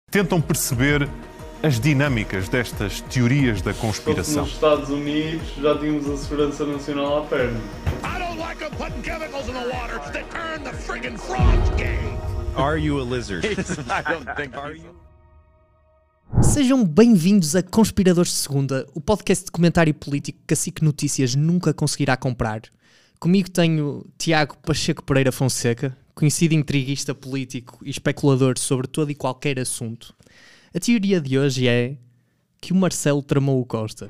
tentam perceber as dinâmicas destas teorias da conspiração. Nos Estados Unidos já tínhamos a Segurança Nacional à perna. I don't like them putting chemicals in the water that turn the friggin' frogs gay. Are you a lizard? I don't think are you. Sejam bem-vindos a Conspiradores de Segunda, o podcast de comentário político que a SIC Notícias nunca conseguirá comprar. Comigo tenho Tiago Pacheco Pereira Fonseca, conhecido intriguista político e especulador sobre todo e qualquer assunto. A teoria de hoje é que o Marcelo tramou o Costa.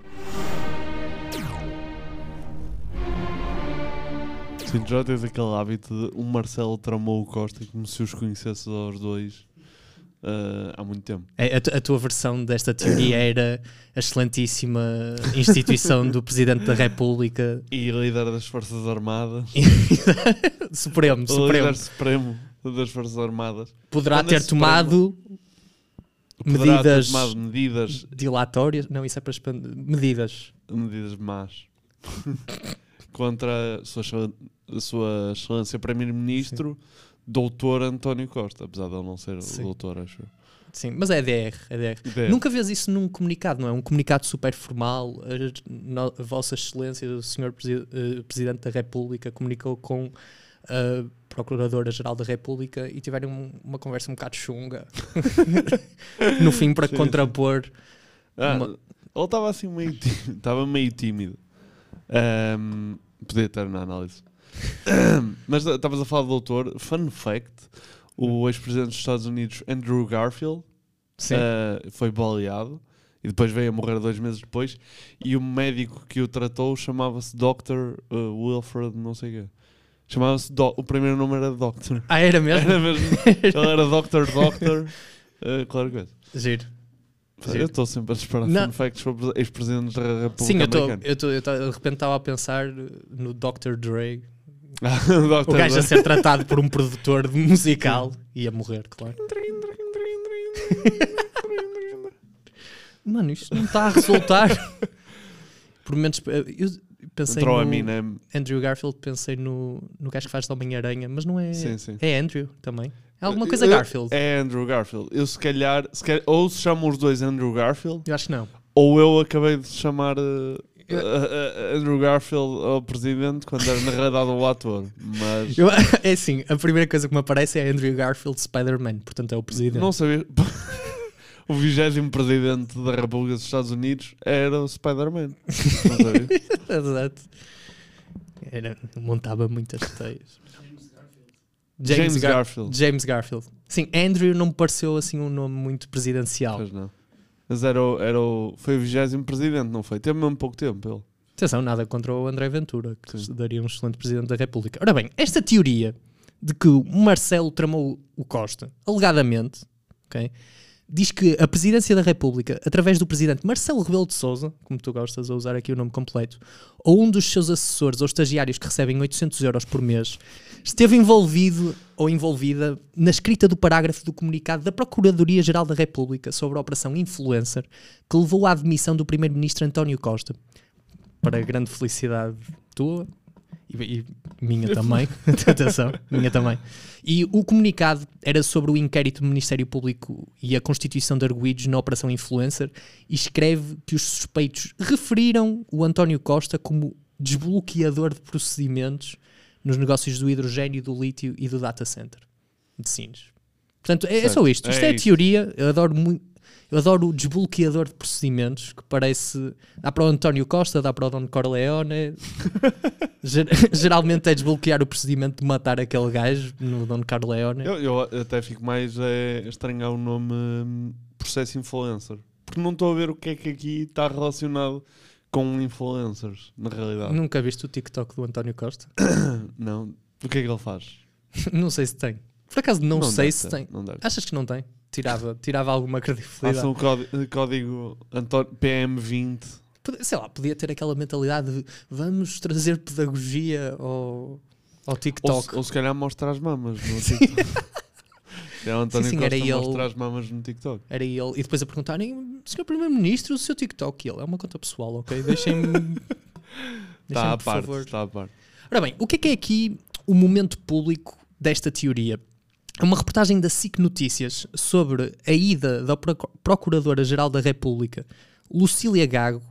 Sim, já tens aquele hábito de o Marcelo tramou o Costa como se os conhecesse aos dois há muito tempo. A tua versão desta teoria era a excelentíssima instituição do Presidente da República E líder das Forças Armadas. Supremo. O líder supremo das Forças Armadas. Poderá ter Supremo. tomado medidas medidas dilatórias. Não, isso é para medidas más contra a sua excelência Primeiro-Ministro, Doutor António Costa, apesar de ele não ser doutor, acho. Sim, mas é DR. Nunca vês isso num comunicado, não é? Um comunicado super formal. A Vossa Excelência, o Sr. Presidente da República, comunicou com a Procuradora-Geral da República e tiveram uma conversa um bocado chunga no fim para contrapor. Ele estava assim meio tímido. Podia estar na análise. Mas estavas a falar do doutor. Fun fact: o ex-presidente dos Estados Unidos, Andrew Garfield, foi baleado e depois veio a morrer 2 meses depois. E o médico que o tratou chamava-se Dr. Wilfred, não sei o quê. Chamava-se o primeiro nome era Doctor. Ah, era mesmo? Era mesmo. Ele era Doctor. Claro que é. Giro. Eu estou sempre a disparar fun facts sobre ex-presidentes da República Americana. Eu de repente estava a pensar no Dr. Dre. O O gajo a ser tratado por um produtor musical e a morrer, claro. Mano, isto não está a resultar. Por menos eu pensei Entrou no a mim, né? Andrew Garfield, pensei no gajo que faz da Homem-Aranha, mas não é. Sim. É Andrew também. É alguma coisa Garfield. É Andrew Garfield. Eu se calhar ou se chamam os dois Andrew Garfield, Eu acho que não. ou eu acabei de chamar Andrew Garfield ao presidente quando era na realidade o ator. Mas É assim, a primeira coisa que me aparece é Andrew Garfield Spider-Man, portanto é o presidente. não sabia. O 20º presidente da República dos Estados Unidos era o Spider-Man. Não sabia? Exato. Montava muitas teias. James Garfield. Sim, Andrew não me pareceu assim um nome muito presidencial. Pois não. Mas foi o 20º presidente, não foi? Teve mesmo pouco tempo ele. Atenção, nada contra o André Ventura, que daria um excelente presidente da República. Ora bem, esta teoria de que o Marcelo tramou o Costa, alegadamente, okay, diz que a presidência da República, através do presidente Marcelo Rebelo de Sousa, como tu gostas a usar aqui o nome completo, ou um dos seus assessores ou estagiários que recebem 800 euros por mês, esteve envolvido ou envolvida na escrita do parágrafo do comunicado da Procuradoria-Geral da República sobre a Operação Influencer, que levou à admissão do primeiro-ministro António Costa. Para a grande felicidade tua e minha também. Atenção, minha também. E o comunicado era sobre o inquérito do Ministério Público e a constituição de arguidos na Operação Influencer e escreve que os suspeitos referiram o António Costa como desbloqueador de procedimentos nos negócios do hidrogênio, do lítio e do data center de Sines. Portanto, é só isto. Isto é a teoria. Eu adoro o desbloqueador de procedimentos, que parece... Dá para o António Costa, dá para o Don Corleone. Geralmente é desbloquear o procedimento de matar aquele gajo no Don Corleone. Eu até fico mais a estranhar o nome processo influencer. Porque não estou a ver o que é que aqui está relacionado com influencers, na realidade. Nunca viste o TikTok do António Costa? Não. O que é que ele faz? Não sei se tem. Por acaso não sei se tem. Não deve. Achas que não tem? Tirava alguma credibilidade. Faça um código PM20. Sei lá, podia ter aquela mentalidade de vamos trazer pedagogia ao TikTok. Ou se calhar mostrar as mamas no TikTok. É o António Costa era ele, mostrar as mamas no TikTok. Era ele. E depois a perguntarem, Sr. Primeiro-Ministro, o seu TikTok. Ele é uma conta pessoal, ok? Deixem-me Está à por parte, favor. está à parte. Ora bem, o que é aqui o momento público desta teoria? É uma reportagem da SIC Notícias sobre a ida da Procuradora-Geral da República, Lucília Gago,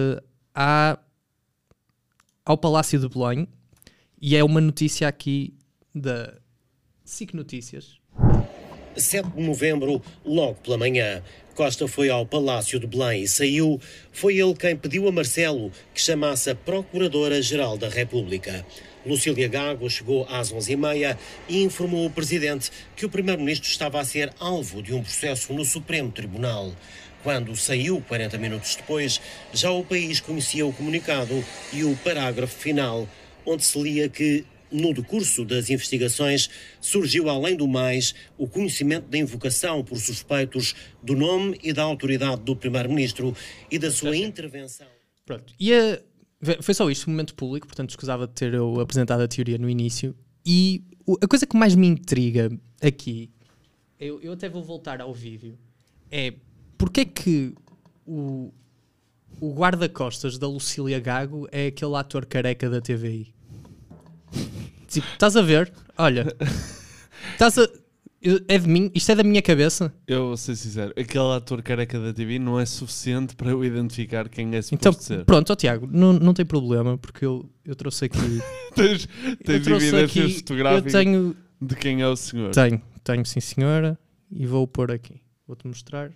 ao Palácio de Belém, e é uma notícia aqui da SIC Notícias. 7 de novembro, logo pela manhã, Costa foi ao Palácio de Belém e saiu. Foi ele quem pediu a Marcelo que chamasse a Procuradora-Geral da República. Lucília Gago chegou às 11h30 e informou o Presidente que o Primeiro-Ministro estava a ser alvo de um processo no Supremo Tribunal. Quando saiu, 40 minutos depois, já o país conhecia o comunicado e o parágrafo final, onde se lia que, no decurso das investigações, surgiu, além do mais, o conhecimento da invocação por suspeitos do nome e da autoridade do Primeiro-Ministro e da sua intervenção. Pronto. Foi só isto, um momento público, portanto escusava de ter eu apresentado a teoria no início. E a coisa que mais me intriga aqui, eu até vou voltar ao vídeo, é porque é que o guarda-costas da Lucília Gago é aquele ator careca da TVI? Tipo, estás a ver? Olha, é de mim, isto é da minha cabeça. Eu vou ser sincero, aquele ator careca da TV não é suficiente para eu identificar quem é Então, suposto ser. pronto, Tiago, não tem problema, porque eu trouxe aqui. Tens evidências fotográficas tenho, de quem é o senhor. Tenho sim senhora, e vou pôr aqui. Vou-te mostrar.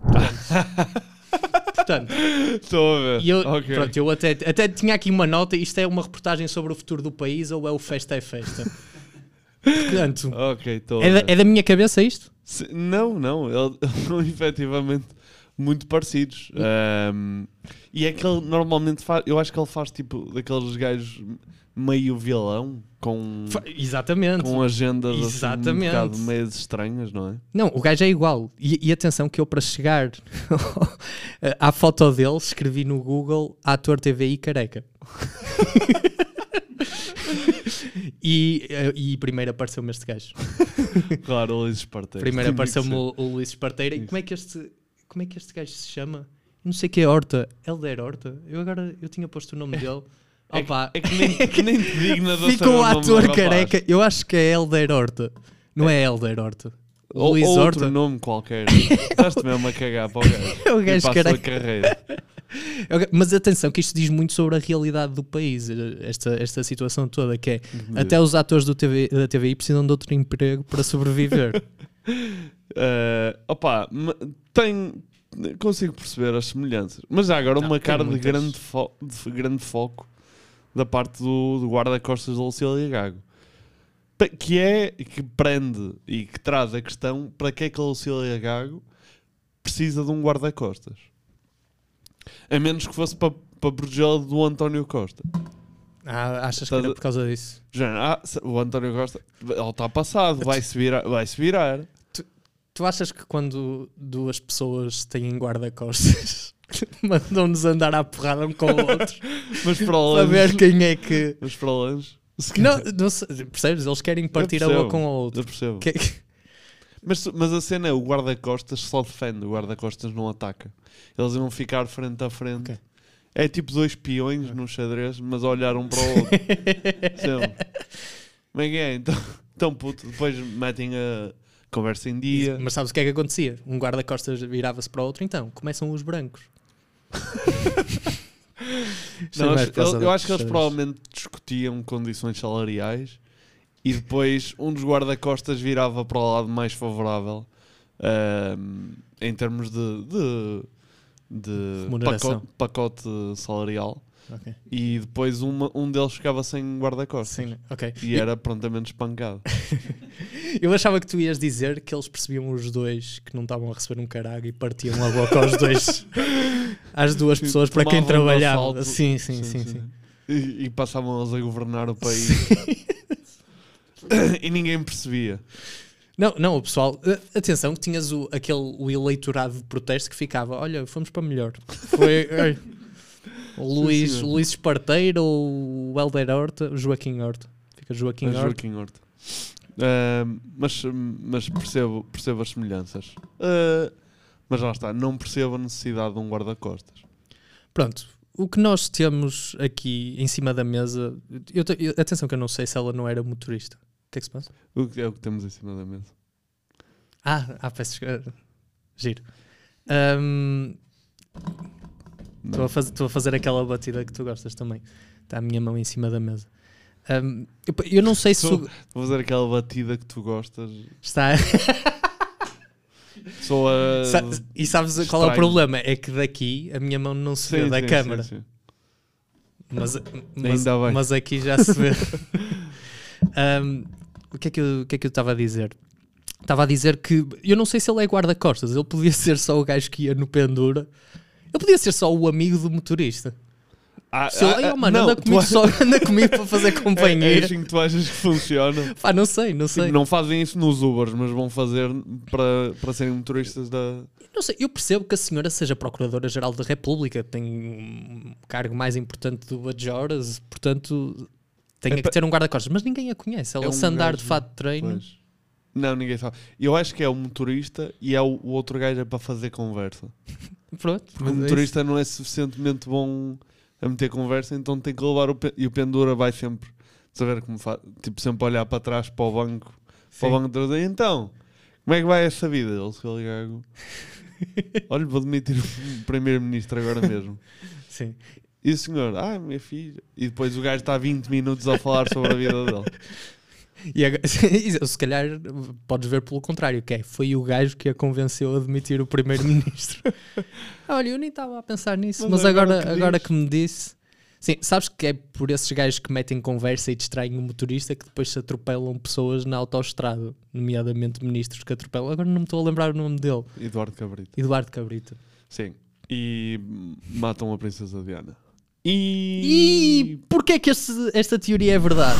Portanto, estou a ver. Okay. Pronto, eu até tinha aqui uma nota. Isto é uma reportagem sobre o futuro do país ou é o Festa é Festa? Portanto, okay, é da minha cabeça isto? Não, eles são efetivamente muito parecidos. E é que ele normalmente faz, eu acho que ele faz tipo daqueles gajos meio vilão exatamente, com agendas exatamente. Assim, um bocado meio estranhas, não é? Não, o gajo é igual. E atenção que eu, para chegar à foto dele, escrevi no Google ator TVI careca. E primeiro apareceu-me este gajo. Claro, o Luís Esparteiro. Primeiro apareceu-me o Luís Esparteiro. E como é que este gajo se chama? Não sei o que é Horta. Helder Horta? Eu tinha posto o nome dele. Opa. É que nem te digna de fica o ator careca. Eu acho que é Helder Horta. Não é Helder Horta. Luís Horta. Outro nome qualquer. Estás-te mesmo a cagar para o gajo. É o gajo careca. A carreira. Mas atenção que isto diz muito sobre a realidade do país, esta situação toda, que é até os atores da TVI precisam de outro emprego para sobreviver. Consigo perceber as semelhanças, mas há agora uma cara de grande foco da parte do guarda-costas da Lucília Gago, que prende e que traz a questão: para que é que a Lucília Gago precisa de um guarda-costas? A menos que fosse para protegê-la do António Costa. Achas que era por causa disso? O António Costa, ele está passado, vai-se virar. Tu achas que quando duas pessoas têm guarda-costas mandam-nos andar à porrada um com o outro mas para longe, para ver quem é que... Mas para longe... Não sei, percebes? Eles querem partir a boca um ao outro. Eu percebo. Mas a cena é, o guarda-costas só defende, o guarda-costas não ataca. Eles vão ficar frente a frente. Okay. É tipo dois peões num xadrez, mas a olhar um para o outro. Como é que é? Então puto, depois metem a conversa em dia. Mas sabes o que é que acontecia? Um guarda-costas virava-se para o outro, então começam os brancos. Eu acho que eles provavelmente discutiam condições salariais e depois um dos guarda-costas virava para o lado mais favorável em termos de pacote salarial. Okay. E depois um deles ficava sem guarda-costas. Sim, okay. E era prontamente espancado. Eu achava que tu ias dizer que eles percebiam os dois que não estavam a receber um caralho e partiam a boca aos dois, às duas pessoas para quem trabalhava. Sim. E passavam eles a governar o país. E ninguém percebia. Não, o pessoal, atenção que tinhas o eleitorado de protesto que ficava, olha, fomos para melhor. Foi o Luís Esparteiro ou o Helder Horta, o Joaquim Horta. Fica Joaquim Horta. Mas percebo as semelhanças. Mas lá está, não percebo a necessidade de um guarda-costas. Pronto, o que nós temos aqui em cima da mesa, atenção que eu não sei se ela não era motorista. O que é que se passa? O que é o que temos em cima da mesa? Peço giro. Estou a fazer aquela batida que tu gostas também. Está a minha mão em cima da mesa. Eu não sei se... Vou fazer aquela batida que tu gostas. Está... E sabes qual é o problema? É que daqui a minha mão não se vê da câmara. Sim. Mas aqui já se vê. O que é que eu estava a dizer? Estava a dizer que eu não sei se ele é guarda-costas. Ele podia ser só o gajo que ia no pendura. Ele podia ser só o amigo do motorista. Anda comigo para fazer companhia. É assim que tu achas que funciona? Não sei. Tipo, não fazem isso nos Ubers, mas vão fazer para serem motoristas da... Não sei, eu percebo que a senhora seja Procuradora-Geral da República, tem um cargo mais importante do Bajoras, portanto tem que ter um guarda-costas, mas ninguém a conhece. Ela se andar de fato de treino... Pois. Não, ninguém sabe. Eu acho que é o motorista e é o outro gajo é para fazer conversa. Pronto. Porque o motorista não é suficientemente bom a meter conversa, então tem que levar e o pendura vai sempre saber como faz, tipo, sempre olhar para trás para o banco, para o banco de trás. Então, como é que vai essa vida? Ele se ligar, olha, vou demitir o primeiro-ministro agora mesmo. Sim. E o senhor, minha filha. E depois o gajo está 20 minutos a falar sobre a vida dele. E agora, se calhar podes ver pelo contrário, que foi o gajo que a convenceu a demitir o primeiro-ministro. Olha, eu nem estava a pensar nisso, mas agora que me disse... Sim, sabes que é por esses gajos que metem conversa e distraem o motorista que depois se atropelam pessoas na autoestrada, nomeadamente ministros que atropelam. Agora não me estou a lembrar o nome dele. Eduardo Cabrita. Sim. E matam a princesa Diana. E porquê que esta teoria é verdade?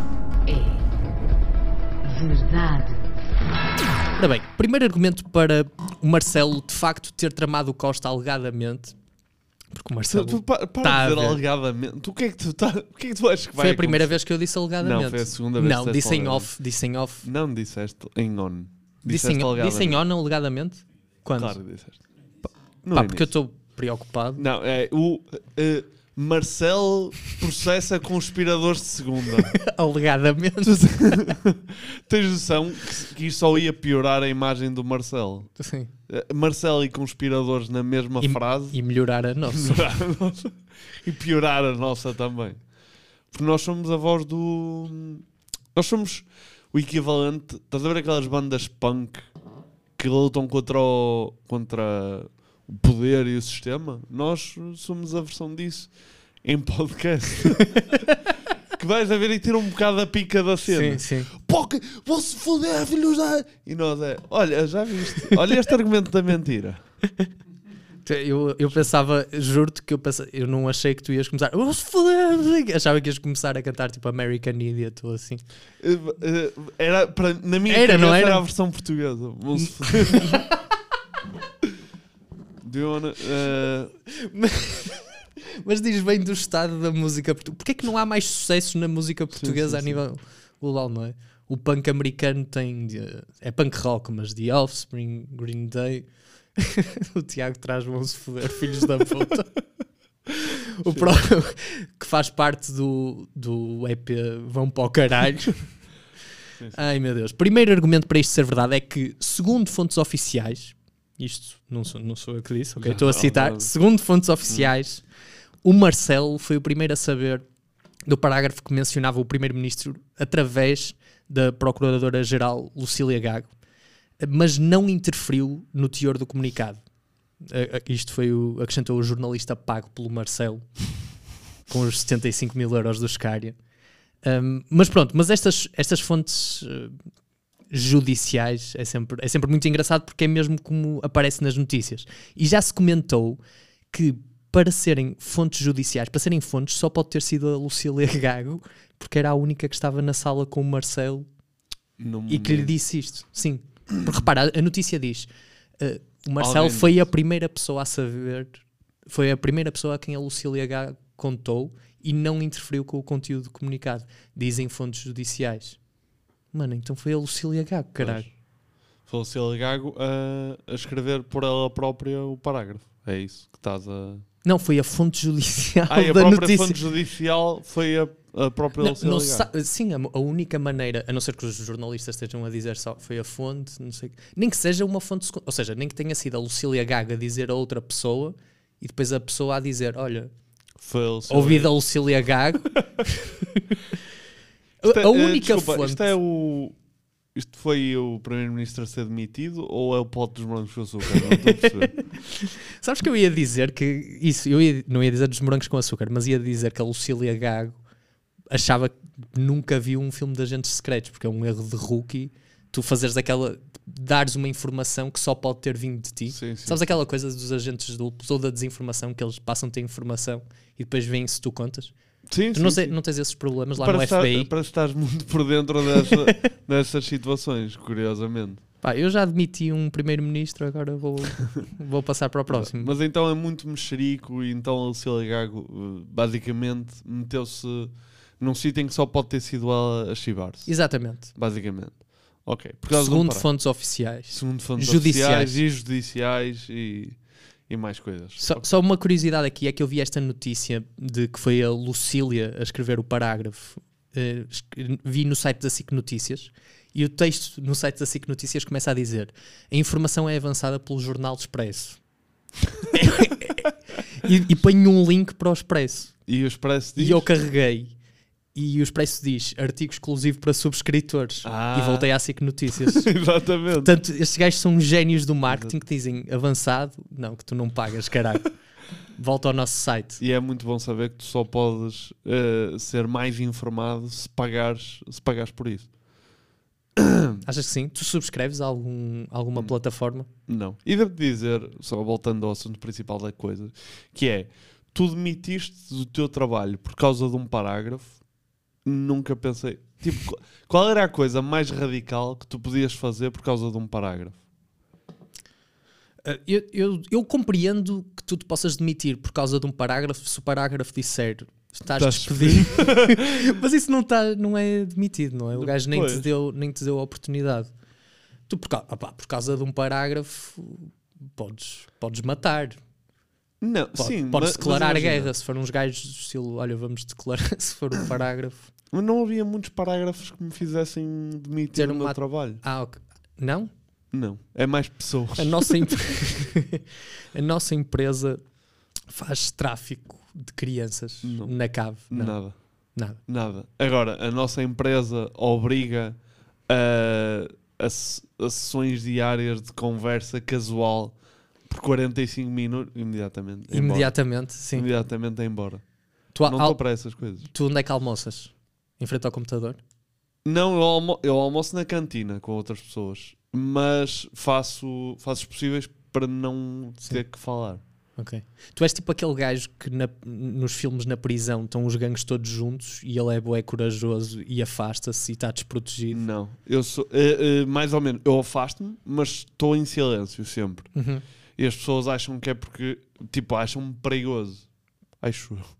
Verdade. Ora bem, primeiro argumento para o Marcelo de facto ter tramado o Costa alegadamente, porque o Marcelo para de dizer alegadamente. O que é que tu achas que vai Foi a primeira vez que eu disse alegadamente. Não, foi a segunda vez. Não, disse em off. Não disseste em on. Disse em on alegadamente? Quando? Claro, disseste. Porque eu estou preocupado. Não, é o... Marcelo processa conspiradores de segunda. Alegadamente. Tens noção que isto só ia piorar a imagem do Marcelo? Sim. Marcelo e conspiradores na mesma frase. E melhorar a nossa. E piorar a nossa também. Porque nós somos a voz do... Nós somos o equivalente... Estás a ver aquelas bandas punk que lutam contra o poder e o sistema? Nós somos a versão disso em podcast. Que vais a ver e tira um bocado a pica da cena. Sim. Porque vão-se foder, filhos da... E nós olha, já viste? Olha este argumento da mentira. Eu pensava, juro-te que eu não achei que tu ias começar. Vão-se foder! Achava que ias começar a cantar tipo American Idiot ou assim. Na minha cabeça não era a versão portuguesa. Vão-se foder. Mas diz bem do estado da música portuguesa. Porquê é que não há mais sucessos na música portuguesa a nível global, não é? O punk americano tem... É punk rock, mas The Offspring, Green Day... O Tiago traz vão-se foder, filhos da puta. O próprio que faz parte do EP Vão para o Caralho. Ai meu Deus. Primeiro argumento para isto ser verdade é que, segundo fontes oficiais... Isto não sou eu que disse, ok? Estou a citar. Segundo fontes oficiais, o Marcelo foi o primeiro a saber do parágrafo que mencionava o primeiro-ministro através da Procuradora-Geral Lucília Gago, mas não interferiu no teor do comunicado. Isto foi acrescentou o jornalista pago pelo Marcelo, com os 75 mil euros do Scária. Mas pronto, mas estas fontes... judiciais é sempre muito engraçado porque é mesmo como aparece nas notícias. E já se comentou que para serem fontes judiciais, para serem fontes, só pode ter sido a Lucília Gago, porque era a única que estava na sala com o Marcelo e que lhe disse isto. Sim, porque repara, a notícia diz o Marcelo foi a primeira pessoa a saber, foi a primeira pessoa a quem a Lucília Gago contou e não interferiu com o conteúdo comunicado, dizem fontes judiciais. Mano, então foi a Lucília Gago, caralho. Foi a Lucília Gago a escrever por ela própria o parágrafo. É isso que estás a... Não, foi a fonte judicial a da própria notícia. fonte judicial foi a A própria Lucília Gago. Sim, a única maneira, a não ser que os jornalistas estejam a dizer só foi a fonte, não sei, nem que seja uma fonte, ou seja, nem que tenha sido a Lucília Gago a dizer a outra pessoa e depois a pessoa a dizer, olha, Foi a Lucília ouvi Gago. da Lucília Gago. A única desculpa, fonte. Isto foi o primeiro-ministro a ser demitido ou é o pote dos morangos com açúcar? Não estou a perceber. Sabes que eu ia dizer que isso, não ia dizer dos morangos com açúcar, mas ia dizer que a Lucília Gago achava que nunca viu um filme de agentes secretos, porque é um erro de rookie tu fazeres dares uma informação que só pode ter vindo de ti. Sim, sim. Sabes aquela coisa dos agentes duplos ou da desinformação que eles passam-te a informação e depois veem se tu contas? Sim, Tu não tens esses problemas lá no FBI? Para estás muito por dentro dessas situações, curiosamente. Pá, eu já admiti um primeiro-ministro, agora vou passar para o próximo. Mas então é muito mexerico e então a Lucília Gago basicamente meteu-se num sítio em que só pode ter sido ela a chivar-se. Exatamente. Basicamente. Ok. Por causa de Segundo fontes oficiais. Segundo fontes Judiciais. oficiais e judiciais e mais coisas. Só uma curiosidade aqui é que eu vi esta notícia de que foi a Lucília a escrever o parágrafo. Vi no site da SIC Notícias e o texto no site da SIC Notícias começa a dizer: a informação é avançada pelo Jornal Expresso. e ponho um link para o Expresso. E o Expresso diz... E eu carreguei. E o Expresso diz artigo exclusivo para subscritores. E voltei à SIC Notícias. Exatamente. Portanto, estes gajos são génios do marketing que dizem avançado. Não, que tu não pagas, caralho. Volta ao nosso site. E é muito bom saber que tu só podes ser mais informado se pagares por isso. Achas que sim? Tu subscreves a alguma plataforma? Não. E devo dizer, só voltando ao assunto principal da coisa, que é, tu demitiste do teu trabalho por causa de um parágrafo. Nunca pensei... Tipo, qual era a coisa mais radical que tu podias fazer por causa de um parágrafo? Eu compreendo que tu te possas demitir por causa de um parágrafo se o parágrafo disser estás despedido. Mas isso não é demitido, não é? O gajo nem te deu a oportunidade. Tu, por causa de um parágrafo, podes matar. Não, sim, podes declarar mas guerra se for uns gajos do estilo, olha, vamos declarar se for um parágrafo. Mas não havia muitos parágrafos que me fizessem demitir do meu trabalho. Ok. Não? Não, é mais pessoas. A nossa empresa faz tráfico de crianças na cave. Não. Nada. Agora, a nossa empresa obriga a sessões diárias de conversa casual por 45 minutos, imediatamente. Sim. Imediatamente é embora. Tu não estou para essas coisas. Tu onde é que almoças? Em frente ao computador? Não, eu almoço na cantina com outras pessoas, mas faço os possíveis para não ter que falar. Ok. Tu és tipo aquele gajo que nos filmes na prisão estão os gangues todos juntos e ele é bué corajoso e afasta-se e está desprotegido. Não, eu sou mais ou menos, eu afasto-me, mas estou em silêncio sempre. Uhum. E as pessoas acham que é porque, tipo, acham-me perigoso. Acho eu.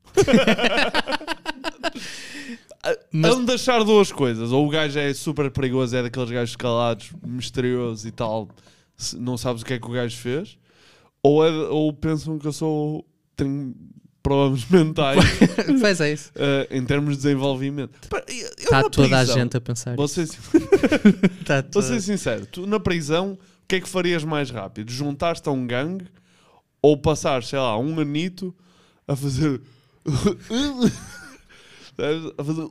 Mas... Hão de achar duas coisas. Ou o gajo é super perigoso, é daqueles gajos calados, misterioso e tal, não sabes o que é que o gajo fez. Ou pensam que tenho problemas mentais. Pois é isso. Em termos de desenvolvimento. Está toda a gente a pensar vou isso. Vou ser sincero, tu na prisão, o que é que farias mais rápido? Juntar-te a um gangue ou passar, sei lá, um anito a fazer... a fazer...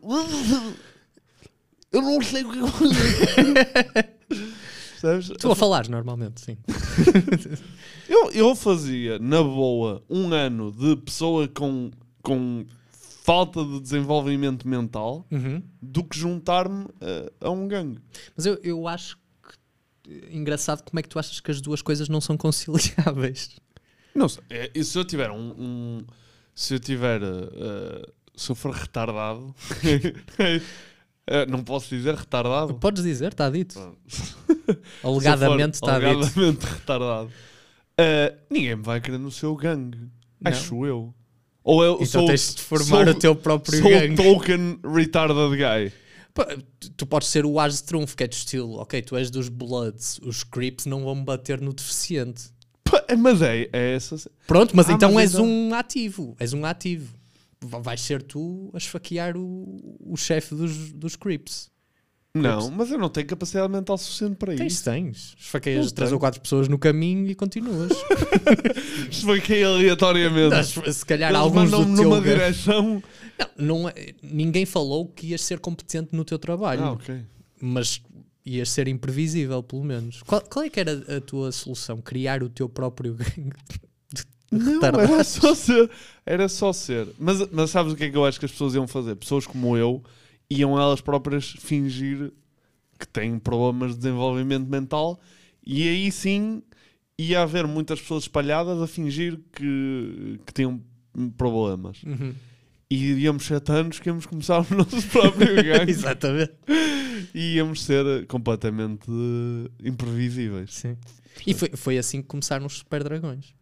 Eu não sei o que eu vou fazer. Tu a falares normalmente, sim. Eu fazia, na boa, 1 ano de pessoa com falta de desenvolvimento mental do que juntar-me a um gangue. Mas eu acho que engraçado como é que tu achas que as duas coisas não são conciliáveis. Não sei. Se eu tiver se eu for retardado... não posso dizer retardado? Podes dizer, está dito. Alegadamente está dito. Alegadamente retardado. Ninguém me vai querer no seu gangue. Não. Acho eu. Ou eu então tens de formar o teu próprio gangue. Sou o token retarded guy. Tu podes ser o as de trunfo, que é de estilo. Ok, tu és dos Bloods. Os Crips não vão bater no deficiente. Mas é essa... Pronto, mas então és um ativo. És um ativo. vais ser tu a esfaquear o chefe dos creeps. Não, mas eu não tenho capacidade mental suficiente para isso. Tens. Esfaqueias Não 3 tenho. ou 4 pessoas no caminho e continuas. Esfaquei aleatoriamente. Se calhar Eles alguns do mandam-me teu numa gangue- direção. Ninguém falou que ias ser competente no teu trabalho. Ok. Mas ias ser imprevisível, pelo menos. Qual é que era a tua solução? Criar o teu próprio gangue de Não, retardados? era só ser. Mas sabes o que é que eu acho que as pessoas iam fazer? Pessoas como eu iam elas próprias fingir que têm problemas de desenvolvimento mental e aí sim ia haver muitas pessoas espalhadas a fingir que tinham problemas. Uhum. E íamos 7 anos que íamos começar o nosso próprio gangue Exatamente. e íamos ser completamente imprevisíveis. Sim. E foi assim que começaram os Super Dragões.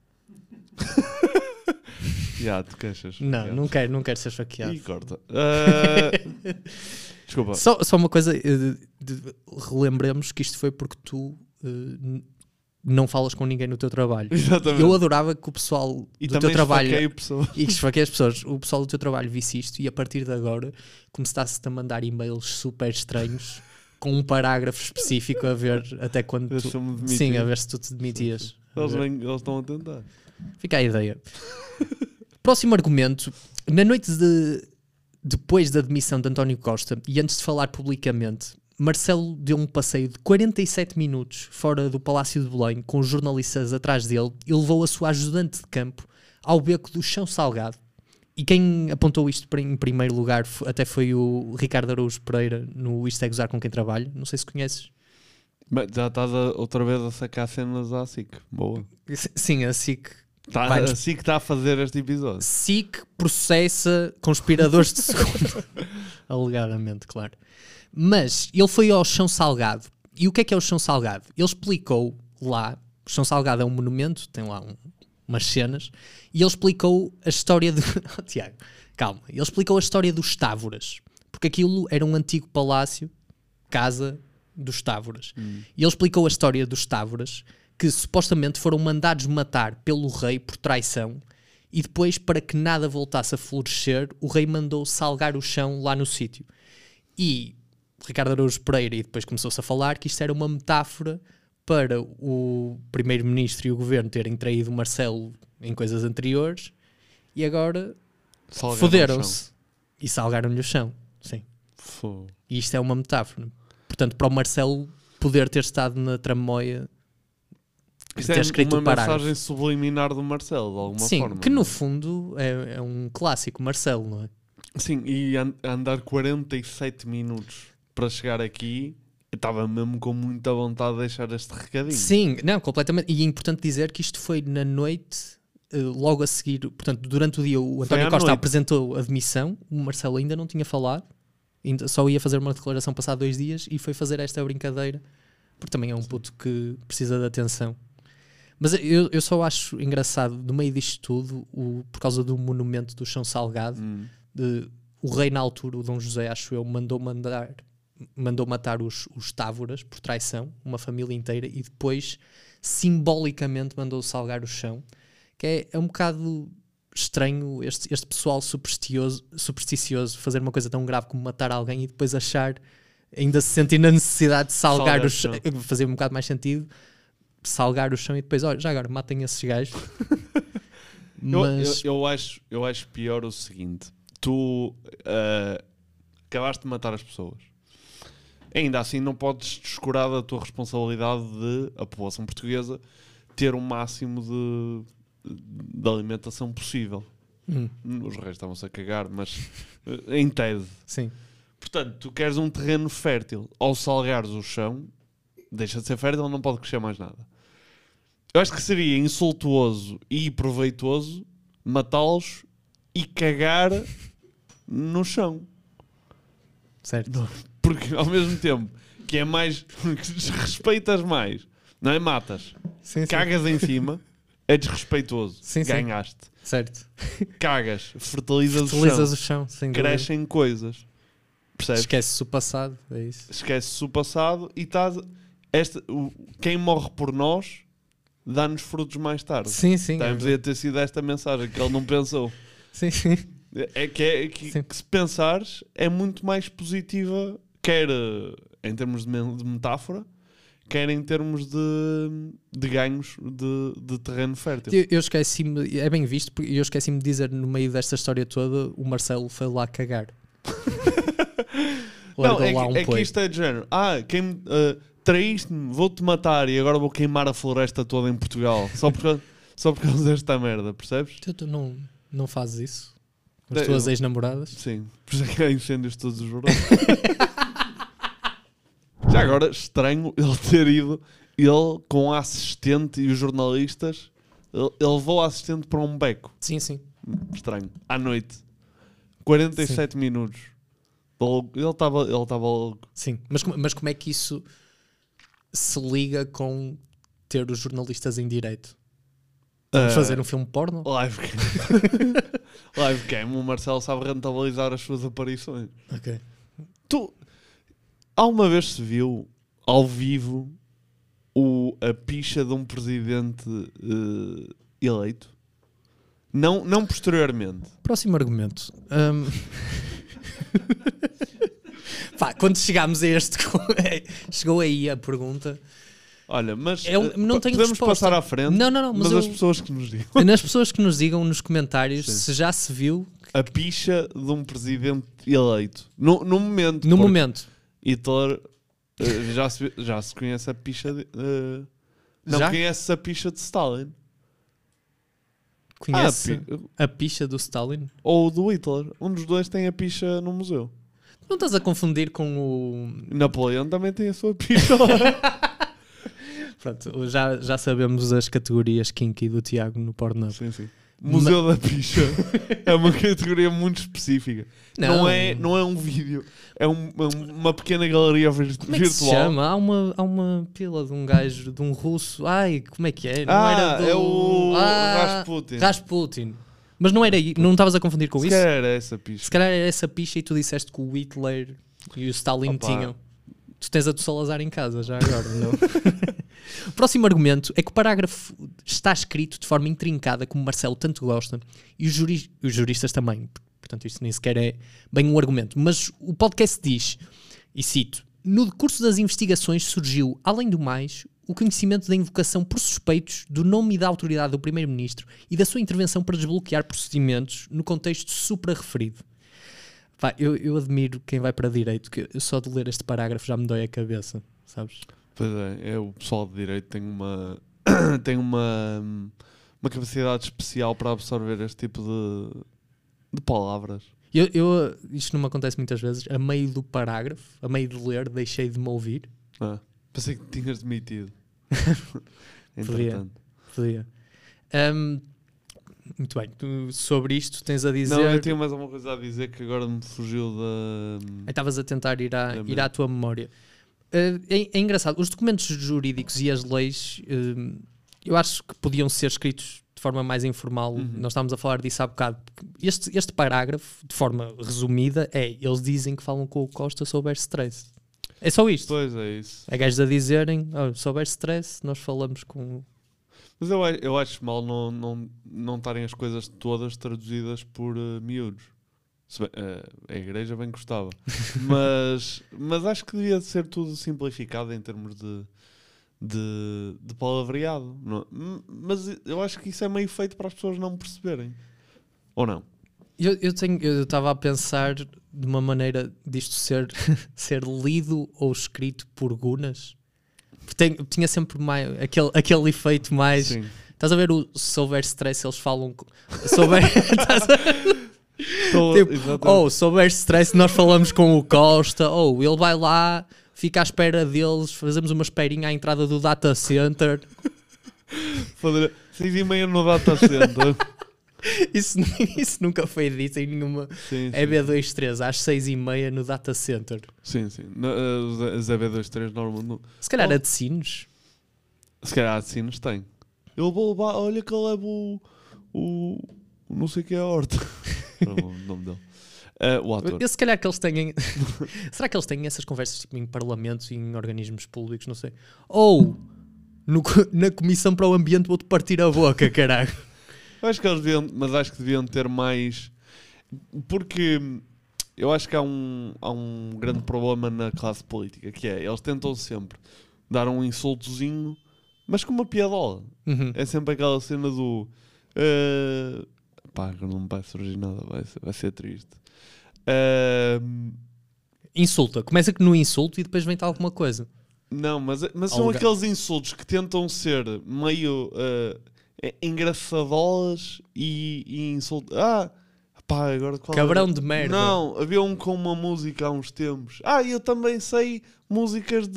Já, tu queixas. Não, Já. não quero ser esfaqueado. E corta. Desculpa. Só uma coisa, relembremos que isto foi porque tu não falas com ninguém no teu trabalho. Exatamente. Eu adorava que o pessoal E do teu também trabalho esfaqueio pessoas. e que esfaqueie as pessoas, o pessoal do teu trabalho visse isto e a partir de agora começasse-te a mandar e-mails super estranhos com um parágrafo específico a ver até quando Eu sou-me demitir. sim, a ver se tu te demitias. Eles estão a tentar. Fica a ideia. Próximo argumento. Na noite depois da demissão de António Costa e antes de falar publicamente, Marcelo deu um passeio de 47 minutos fora do Palácio de Belém com os jornalistas atrás dele e levou a sua ajudante de campo ao beco do Chão Salgado. E quem apontou isto em primeiro lugar até foi o Ricardo Araújo Pereira no Isto é Gozar com Quem Trabalho. Não sei se conheces. Mas já estás outra vez a sacar cenas à SIC. Boa. Sim, a SIC. A SIC está a fazer este episódio. SIC processa conspiradores de segunda. Alegadamente, claro. Mas ele foi ao Chão Salgado. E o que é o Chão Salgado? Ele explicou lá. O Chão Salgado é um monumento, tem lá umas cenas. E ele explicou a história de... Oh, Tiago, calma. Ele explicou a história dos Távoras. Porque aquilo era um antigo palácio, casa dos Távoras. E ele explicou a história dos Távoras, que supostamente foram mandados matar pelo rei por traição e depois, para que nada voltasse a florescer, o rei mandou salgar o chão lá no sítio. E Ricardo Araújo Pereira e depois começou-se a falar que isto era uma metáfora para o primeiro-ministro e o governo terem traído o Marcelo em coisas anteriores e agora foderam-se e salgaram-lhe o chão. Sim. E isto é uma metáfora. Portanto, para o Marcelo poder ter estado na tramóia Isto ter é escrito uma o parágrafo. mensagem subliminar do Marcelo, de alguma Sim, forma. que no não é? fundo é um clássico Marcelo, não é? Sim, e andar 47 minutos para chegar aqui, eu estava mesmo com muita vontade de deixar este recadinho. Sim, não, completamente. E é importante dizer que isto foi na noite, logo a seguir, portanto, durante o dia o António à Costa noite. apresentou a demissão, o Marcelo ainda não tinha falado, ainda só ia fazer uma declaração passado 2 dias e foi fazer esta brincadeira, porque também é um puto que precisa de atenção. Mas eu só acho engraçado, no meio disto tudo, por causa do monumento do Chão Salgado, o rei na altura, o Dom José, acho eu, mandou matar os Távoras por traição, uma família inteira, e depois simbolicamente mandou salgar o chão, que é um bocado estranho este pessoal supersticioso fazer uma coisa tão grave como matar alguém e depois ainda se sentir na necessidade de salgar o chão. Fazia um bocado mais sentido salgar o chão e depois, olha, já agora matem esses gajos. Mas Eu acho pior o seguinte: tu acabaste de matar as pessoas, ainda assim não podes descurar da tua responsabilidade de a população portuguesa ter o máximo de alimentação possível. Os reis estavam-se a cagar, mas em tese. sim. Portanto, tu queres um terreno fértil, ao salgares o chão, deixa de ser fértil, não pode crescer mais nada. Eu acho que seria insultuoso e proveitoso matá-los e cagar no chão. Certo. Porque ao mesmo tempo que é mais que desrespeitas mais, não é? Matas, Sim, sim. cagas em cima, é desrespeitoso. Sim, sim. Ganhaste. Certo. Cagas, fertilizas Utilizas o o chão, sem chão, dúvida. crescem coisas. Percebes? Esquece-se o passado, é isso. Esquece-se o passado e quem morre por nós dá-nos frutos mais tarde. Sim, sim. Também podia ter sido esta mensagem que ele não pensou. Sim, sim. Que se pensares é muito mais positiva, quer em termos de metáfora, quer em termos de ganhos de terreno fértil. Eu esqueci-me, é bem visto, porque eu esqueci-me de dizer no meio desta história toda, o Marcelo foi lá cagar. Não, é que isto é de género. Traíste-me, vou-te matar e agora vou queimar a floresta toda em Portugal. Só por causa desta merda, percebes? Tu não fazes isso? Com as tuas ex-namoradas? Sim, por isso é que há incêndios todos os verões. Já agora, estranho ele ter ido, ele com a assistente e os jornalistas, ele levou a assistente para um beco. Sim, sim. Estranho. À noite. 47 minutos. Ele estava louco. Sim, mas como é que isso se liga com ter os jornalistas em direito? Vamos fazer um filme porno? Live cam. O Marcelo sabe rentabilizar as suas aparições. Ok. Alguma vez se viu ao vivo a picha de um presidente eleito? Não posteriormente. Próximo argumento. Pá, quando chegámos a este, chegou aí a pergunta. Olha, mas não tenho podemos resposta. passar à frente. Não, mas as pessoas que nos digam. Nas pessoas que nos digam nos comentários se já se viu a picha de um presidente eleito. No momento. No momento. Hitler já se conhece a picha de. Não Já? conhece a picha de Stalin. Conhece a picha do Stalin? Ou do Hitler. Um dos dois tem a picha no museu. Não estás a confundir com o... Napoleão também tem a sua picha lá. Pronto, já sabemos as categorias kinky do Tiago no Pornhub. Sim. Museu da Picha é uma categoria muito específica. Não é um vídeo, é uma pequena galeria virtual. Como é que se chama? Há uma pila de um gajo, de um russo. Ai, como é que é? É o Rasputin. Rasputin. Mas não era aí, não estavas a confundir com isso? Se calhar era essa picha. Se calhar era essa picha e tu disseste que o Hitler e o Stalin tinham. Tu tens a do Salazar em casa já agora, não? O próximo argumento é que o parágrafo está escrito de forma intrincada, como Marcelo tanto gosta, e os juristas também. Portanto, isto nem sequer é bem um argumento. Mas o podcast diz, e cito, no decurso das investigações surgiu, além do mais, o conhecimento da invocação por suspeitos do nome e da autoridade do Primeiro-Ministro e da sua intervenção para desbloquear procedimentos no contexto suprarreferido. Pá, eu admiro quem vai para direito, que só de ler este parágrafo já me dói a cabeça, sabes? Pois é, o pessoal de direito tem uma capacidade especial para absorver este tipo de palavras. Isto não me acontece muitas vezes. A meio do parágrafo, a meio de ler, deixei de me ouvir. Pensei que tinhas demitido. Podia. Muito bem, tu, sobre isto tens a dizer... Não, eu tinha mais alguma coisa a dizer que agora me fugiu da... Estavas a tentar ir à tua memória. É engraçado, os documentos jurídicos e as leis eu acho que podiam ser escritos de forma mais informal. Nós estávamos a falar disso há bocado. Este parágrafo, de forma resumida, eles dizem que falam com o Costa sobre stress. É só isto. Pois é isso. É gajos a dizerem, sobre stress, nós falamos com... Mas eu acho mal não estarem as coisas todas traduzidas por miúdos. A igreja bem gostava. mas acho que devia ser tudo simplificado em termos de palavreado. Não? Mas eu acho que isso é meio feito para as pessoas não perceberem. Ou não? Eu estava a pensar de uma maneira disto ser lido ou escrito por gunas. Tinha sempre mais aquele efeito mais... Sim. Estás a ver se houver stress eles falam... Se houver stress nós falamos com o Costa, ele vai lá, fica à espera deles, fazemos uma esperinha à entrada do data center. 6h30 no data center. Isso nunca foi dito em nenhuma EB23, às 6h30 no data center. Sim. Os EB23 normalmente. Se calhar a de Sinos. Se calhar a de Sinos tem. Eu vou levar, olha que eu levo o não sei o que é a horta. O nome dele. O ator. Se calhar que eles têm. Será que eles têm essas conversas tipo, em parlamentos e em organismos públicos? Não sei. Ou na Comissão para o Ambiente vou-te partir a boca, caralho. Acho que eles deviam ter mais. Porque eu acho que há um grande problema na classe política, que é, eles tentam sempre dar um insultozinho, mas com uma piadola. Uhum. É sempre aquela cena do... pá, não me vai surgir nada, vai ser triste. Insulta. Começa que no insulto e depois vem-te alguma coisa. Não, mas são aqueles insultos que tentam ser meio engraçadolas e insultos. Pá, agora qual Cabrão de merda. Não, havia um com uma música há uns tempos. Eu também sei músicas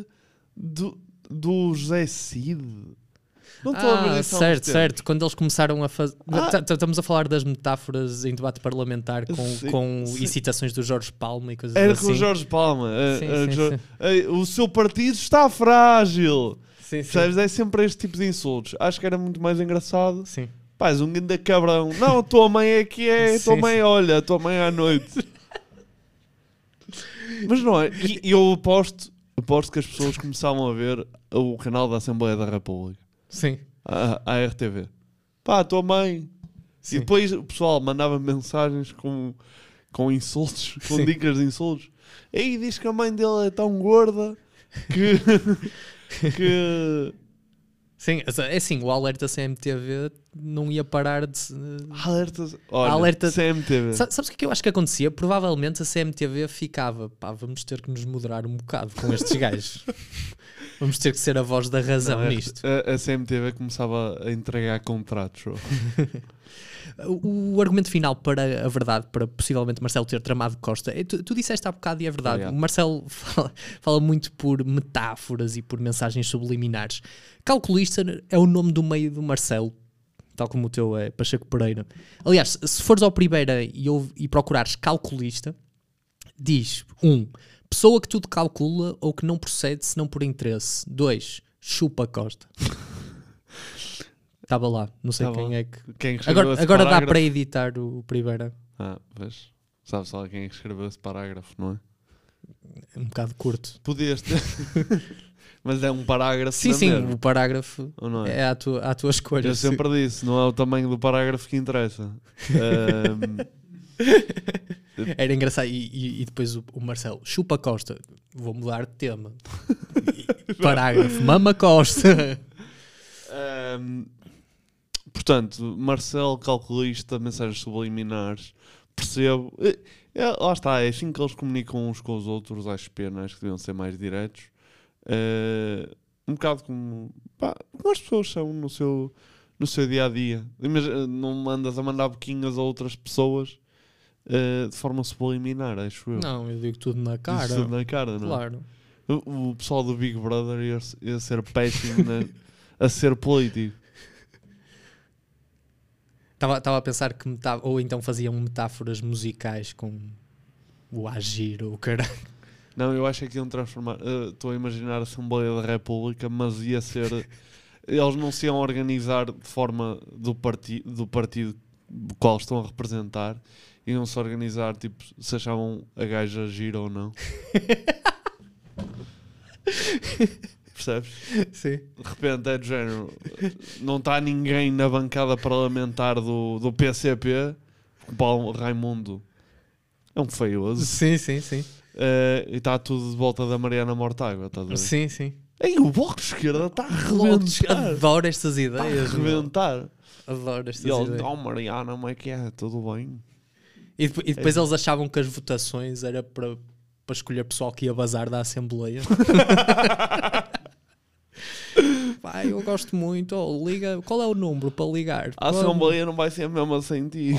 do José Cid. Não estou a ver isso há uns tempos. Certo. Quando eles começaram a fazer... Estamos a falar das metáforas em debate parlamentar e citações do Jorge Palma e coisas assim. Era com o Jorge Palma. Sim. O seu partido está frágil. Sim. Sabes? É sempre este tipo de insultos. Acho que era muito mais engraçado. Sim. Pá, és um grande cabrão. Não, tua mãe é que é. Tua mãe, olha, tua mãe à noite. Mas não é. E eu aposto que as pessoas começavam a ver o canal da Assembleia da República. Sim. A RTV. Pá, tua mãe. Sim. E depois o pessoal mandava mensagens com insultos, com dicas de insultos. Aí diz que a mãe dele é tão gorda que... Sim, é assim, o alerta CMTV não ia parar de... Alerta CMTV. Sabes o que é que eu acho que acontecia? Provavelmente a CMTV ficava, pá, vamos ter que nos moderar um bocado com estes gajos. Vamos ter que ser a voz da razão nisto. A CMTV começava a entregar contratos. O argumento final para a verdade, para possivelmente Marcelo ter tramado Costa, tu disseste há bocado e é verdade. Obrigado. O Marcelo fala muito por metáforas e por mensagens subliminares. Calculista é o nome do meio do Marcelo, tal como o teu é Pacheco Pereira. Aliás, se fores ao Primeira e procurares calculista, diz: 1. Pessoa que tudo calcula ou que não procede senão por interesse. 2. Chupa Costa. Estava lá, não sei quem é que... Quem escreveu esse agora dá parágrafo? para editar o Primeira. Vês? Sabes só quem é que escreveu esse parágrafo, não é? É um bocado curto. Podias ter... Mas é um parágrafo. Sim, o parágrafo ou não é à tua escolha. Eu sempre disse, não é o tamanho do parágrafo que interessa. Era engraçado. E depois o Marcelo, chupa Costa. Vou mudar de tema. Parágrafo, mama Costa. Portanto, Marcelo, calculista, mensagens subliminares, percebo. Lá está, é assim que eles comunicam uns com os outros, acho pena, acho que deviam ser mais diretos. Um bocado como as pessoas são no seu dia-a-dia. Não andas a mandar boquinhas a outras pessoas de forma subliminar, acho eu. Não, eu digo tudo na cara. Digo tudo na cara, não é? Claro. O pessoal do Big Brother ia ser péssimo a ser político. Estava a pensar que ou então faziam metáforas musicais com o agir ou o caralho. Não, eu acho que iam transformar. Estou a imaginar a Assembleia da República, mas ia ser. Eles não se iam organizar de forma do partido do qual estão a representar, iam se organizar tipo se achavam a gaja gira ou não. Percebes? Sim. De repente é do género, não está ninguém na bancada parlamentar do PCP, o Paulo Raimundo é um feioso. Sim. E está tudo de volta da Mariana Mortágua, estás a ver? Sim. Ei, o Bloco de Esquerda está a reventar. Adoro estas ideias. Está a reventar. Adoro estas E ele, ideias. Mariana, como é que é? Tudo bem? E depois eles achavam que as votações era para escolher pessoal que ia bazar da Assembleia. Pai, eu gosto muito. Liga, qual é o número para ligar? A Assembleia não vai ser a mesma sem ti.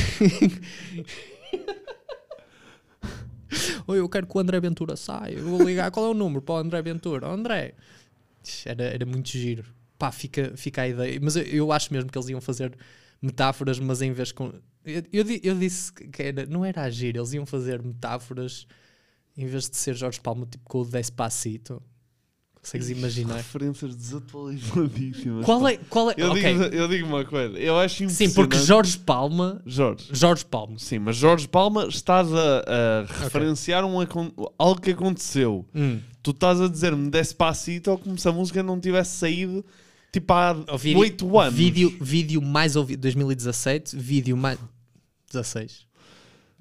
Ou eu quero que o André Ventura saia. Eu vou ligar. Qual é o número para o André Ventura? André. Era muito giro. Pá, fica a ideia. Mas eu acho mesmo que eles iam fazer metáforas, mas em vez com... Eu disse que não era agir. Eles iam fazer metáforas em vez de ser Jorge Palma, tipo com o Despacito. Consegues imaginar? Referências desatualizadíssimas. Qual é? Eu digo uma coisa. Eu acho impressionante. Sim, porque Jorge Palma... Jorge Palma. Sim, mas Jorge Palma estás a referenciar algo que aconteceu. Tu estás a dizer-me Despacito como se a música não tivesse saído tipo há 8 anos. Vídeo mais ouvido, 2017, vídeo mais... 16.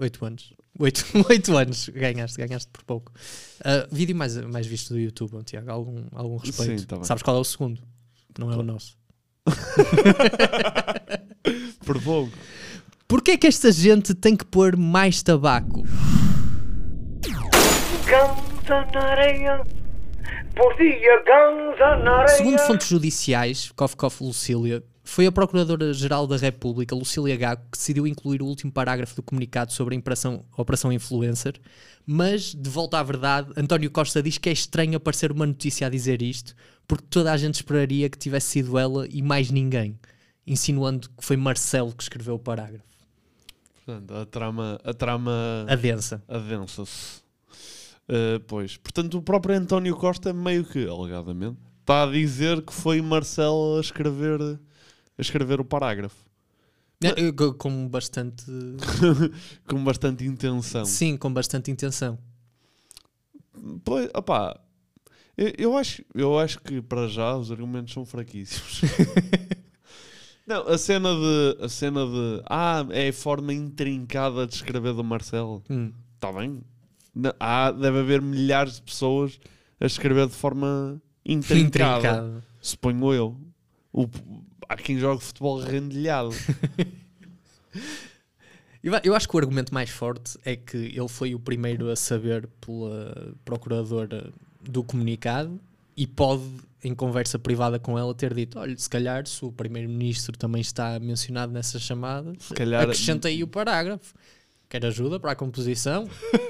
8 anos. 8 anos. Ganhaste por pouco. Vídeo mais visto do YouTube, Tiago. Algum respeito. Sim, tá bem. Sabes qual é o segundo? Não é o nosso. Por pouco. Porquê é que esta gente tem que pôr mais tabaco? Ganza na areia, por dia ganza na areia. Segundo fontes judiciais, cof Lucília, foi a Procuradora-Geral da República, Lucília Gago, que decidiu incluir o último parágrafo do comunicado sobre a Operação Influencer, mas, de volta à verdade, António Costa diz que é estranho aparecer uma notícia a dizer isto, porque toda a gente esperaria que tivesse sido ela e mais ninguém, insinuando que foi Marcelo que escreveu o parágrafo. Portanto, a trama adensa-se. Pois, portanto, o próprio António Costa, meio que, alegadamente, está a dizer que foi Marcelo a escrever o parágrafo. Com bastante... Com bastante intenção. Sim, com bastante intenção. Pois, opá, eu acho que para já os argumentos são fraquíssimos. Não, a cena de é a forma intrincada de escrever do Marcelo. Está bem. Deve haver milhares de pessoas a escrever de forma intrincada. Suponho eu. Há quem jogue futebol rendilhado. Eu acho que o argumento mais forte é que ele foi o primeiro a saber pela procuradora do comunicado e pode, em conversa privada com ela, ter dito: olha, se calhar se o primeiro-ministro também está mencionado nessa chamada, se calhar... acrescenta aí o parágrafo. Quer ajuda para a composição?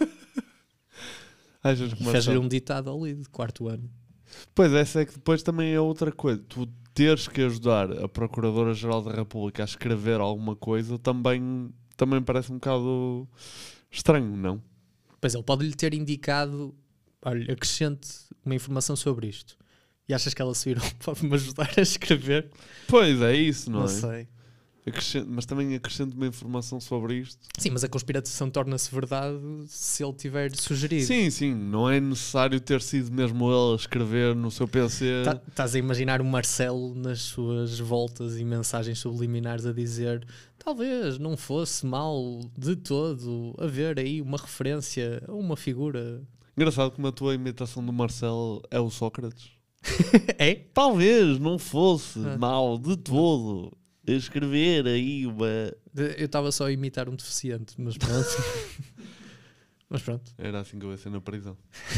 Fez-lhe um ditado ali de 4º ano. Pois, essa é que depois também é outra coisa. Tu teres que ajudar a Procuradora-Geral da República a escrever alguma coisa também parece um bocado estranho, não? Pois, ele pode-lhe ter indicado: olha, acrescente uma informação sobre isto. E achas que ela se virou para me ajudar a escrever? Pois, é isso, não é? Não sei. Mas também acrescento uma informação sobre isto. Sim, mas a conspiração torna-se verdade se ele tiver sugerido. Sim, não é necessário ter sido mesmo ele a escrever no seu PC. Estás a imaginar o Marcelo nas suas voltas e mensagens subliminares a dizer: talvez não fosse mal de todo haver aí uma referência a uma figura. Engraçado como a tua imitação do Marcelo é o Sócrates. É? Talvez não fosse mal de todo escrever aí uma... Eu estava só a imitar um deficiente, mas pronto. Mas pronto. Era assim que eu ia ser na prisão.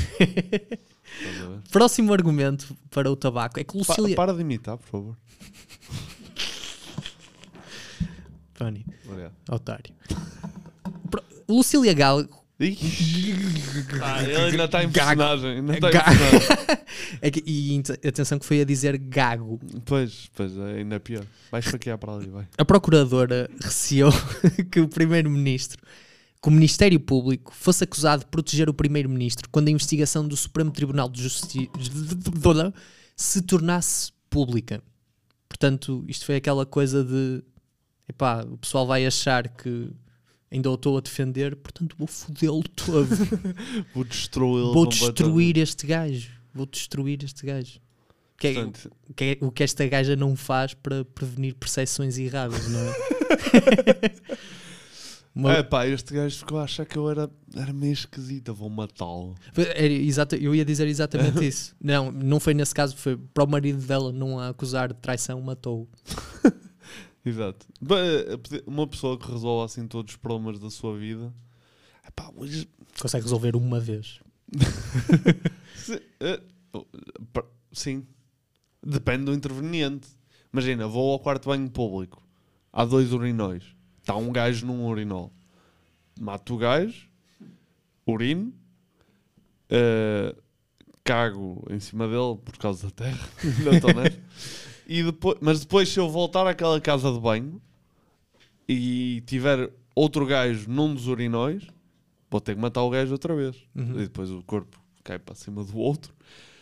Próximo argumento para o tabaco é que Lucília... Para de imitar, por favor. Funny. Obrigado. Otário. Lucília Gago... ele ainda está em personagem. E atenção que foi a dizer gago. Pois, é ainda pior. Vai esfaquear para ali, vai. A procuradora receou que o primeiro-ministro, que o Ministério Público, fosse acusado de proteger o primeiro-ministro quando a investigação do Supremo Tribunal de Justiça se tornasse pública. Portanto, isto foi aquela coisa de: epá, o pessoal vai achar que ainda o estou a defender, portanto vou fodê-lo todo. Vou destruí-lo. Vou destruir este gajo. O que esta gaja não faz para prevenir percepções erradas, não é? Este gajo ficou a achar que eu era meio esquisita, vou matá-lo. Eu ia dizer exatamente isso. Não foi nesse caso, foi para o marido dela não a acusar de traição, matou-o. Exato. Uma pessoa que resolve assim todos os problemas da sua vida, hoje... consegue resolver uma vez. Sim. Depende do interveniente. Imagina, vou ao quarto banho público, há 2 urinóis, está um gajo num urinol, mato o gajo, urino, cago em cima dele por causa da terra. Não estou nessa. Mas depois, se eu voltar àquela casa de banho e tiver outro gajo num dos urinóis, vou ter que matar o gajo outra vez. E depois o corpo cai para cima do outro.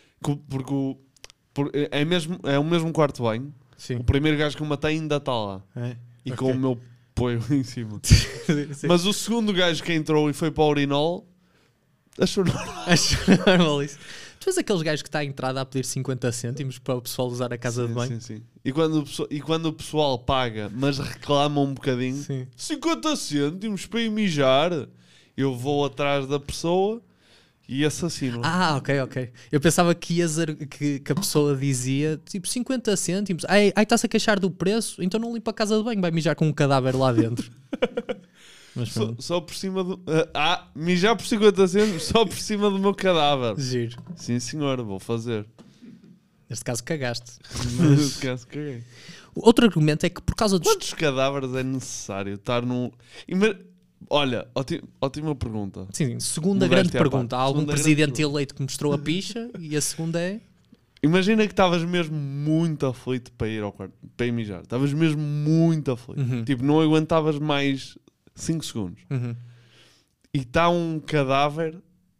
Porque é o mesmo quarto de banho. Sim. O primeiro gajo que eu matei ainda está lá. Com o meu poio em cima. Mas o segundo gajo que entrou e foi para o urinol Achou normal. Acho normal isso. Tu és aqueles gajos que está à entrada a pedir 50 cêntimos para o pessoal usar a casa de banho? Sim. E quando o pessoal paga, mas reclama um bocadinho, Sim. 50 cêntimos para ir mijar, eu vou atrás da pessoa e assassino. Ah, ok. Eu pensava que, que a pessoa dizia tipo 50 cêntimos. Ai, está-se a queixar do preço, então não limpa a casa de banho, vai mijar com um cadáver lá dentro. Mas Só por cima do. Mijar por 50 cêntimos só por cima do meu cadáver. giro. Sim, senhor, vou fazer. Neste caso cagaste. Neste caso, caguei. Outro argumento é que por causa dos... Quantos cadáveres é necessário estar num. Olha, ótima pergunta. Sim, segunda Modéstia grande à pergunta. Há parte. algum Segunda presidente grande eleito que mostrou a picha? E a segunda é... Imagina que estavas mesmo muito aflito para ir ao quarto, para ir mijar. Estavas mesmo muito aflito. Uhum. Tipo, não aguentavas mais 5 segundos. Uhum. E está um cadáver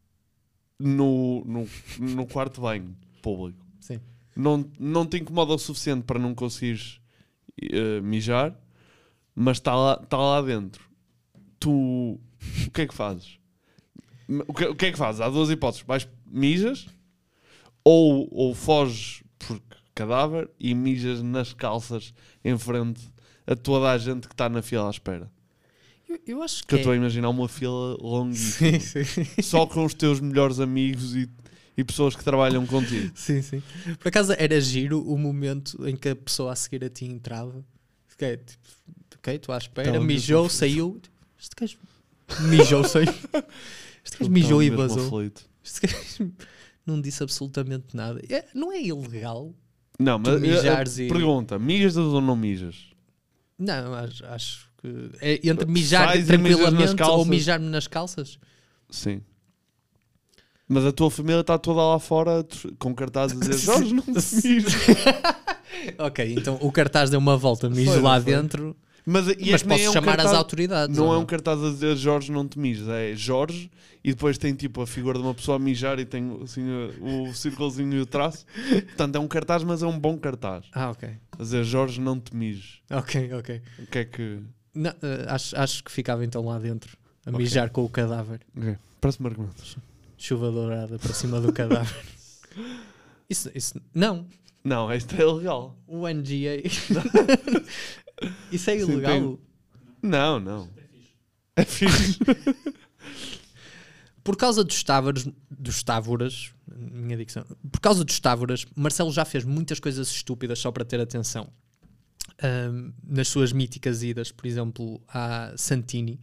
no quarto de banho público. Sim. Não te incomoda o suficiente para não conseguires mijar, mas está lá dentro. Tu, o que é que fazes? O que é que fazes? Há duas hipóteses. Mijas ou foges por cadáver e mijas nas calças em frente a toda a gente que está na fila à espera. Eu acho Que que eu estou a imaginar uma fila longuíssima. Sim. Só com os teus melhores amigos e pessoas que trabalham contigo. Sim. Por acaso era giro o momento em que a pessoa a seguir a ti entrava. Ok, tipo, estou à espera, Estava mijou, mesmo saiu. Este gajo mijou, saiu. Este gajo mijou e Estava mesmo vazou. aflito. Este gajo não disse absolutamente nada. Não é ilegal? Não, mas mijares e- pergunta, mijas ou não mijas? Não, acho que é entre mijar Sais e mijas nas tranquilamente ou calças? mijar-me nas calças. Sim. Mas a tua família está toda lá fora com cartazes a dizer Jorge, não te mijas. Ok, então o cartaz deu uma volta, mijo Foi, lá não foi? dentro, Mas mas posso chamar as autoridades. Não ou é um cartaz a dizer Jorge, não te mijas. É Jorge e depois tem tipo a figura de uma pessoa a mijar e tem assim o círculozinho e o traço. Portanto, é um cartaz, mas é um bom cartaz. Ah, ok. A dizer Jorge, não te mijes. Ok. O que é que... Não, acho que ficava então lá dentro a mijar com o cadáver. Ok. Próximo argumento. Chuva dourada para cima do cadáver. Isso não. Não, isto é ilegal. O NGA. Isso é Sim, ilegal. Não. É fixe. Por causa dos távoras, minha dicção, por causa dos távoras, Marcelo já fez muitas coisas estúpidas só para ter atenção. Nas suas míticas idas, por exemplo, à Santini,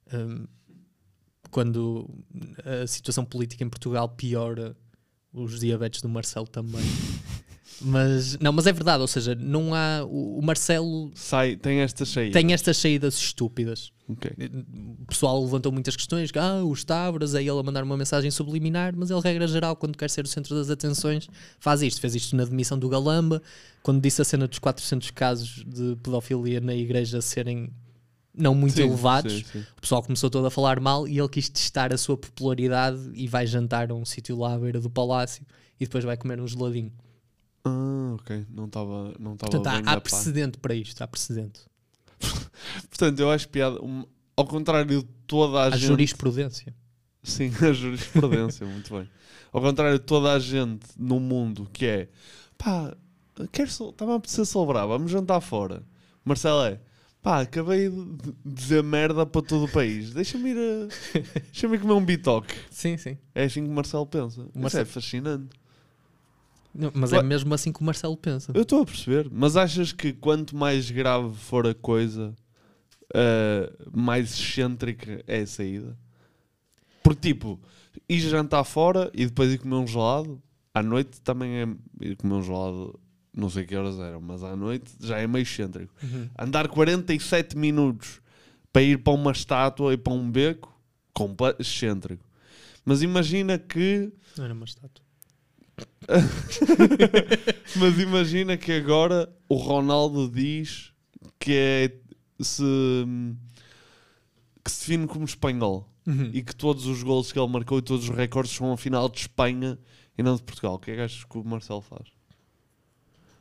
quando a situação política em Portugal piora, os diabetes do Marcelo também. Mas é verdade, ou seja, não há. O Marcelo Tem esta cheia. tem estas saídas estúpidas. Ok. O pessoal levantou muitas questões, os táburas, aí ele a mandar uma mensagem subliminar, mas ele, regra geral, quando quer ser o centro das atenções, faz isto. Fez isto na demissão do Galamba, quando disse a cena dos 400 casos de pedofilia na igreja serem não muito elevados. Sim. O pessoal começou todo a falar mal e ele quis testar a sua popularidade e vai jantar a um sítio lá à beira do palácio e depois vai comer um geladinho. Ok. Não estava Portanto, bem há da par. precedente para isto, há precedente. Portanto, eu acho piada. Ao contrário de toda a Há gente... jurisprudência. Sim, a jurisprudência, muito bem. Ao contrário de toda a gente no mundo que é estava a apetecer celebrar, vamos jantar fora. Marcelo acabei de dizer merda para todo o país. Deixa-me ir comer um bitoque. Sim. É assim que o Marcelo pensa. Isso Marcelo- é fascinante. Não, mas é mesmo assim que o Marcelo pensa. Eu estou a perceber. Mas achas que quanto mais grave for a coisa, mais excêntrica é a saída? Porque tipo, ir jantar fora e depois ir comer um gelado, à noite também é ir comer um gelado, não sei que horas eram, mas à noite já é meio excêntrico. Andar 47 minutos para ir para uma estátua e para um beco, excêntrico. Mas imagina que... Não era uma estátua. Mas imagina que agora o Ronaldo diz que se define como espanhol e que todos os golos que ele marcou e todos os recordes são a final de Espanha e não de Portugal. O que é que achas que o Marcelo faz?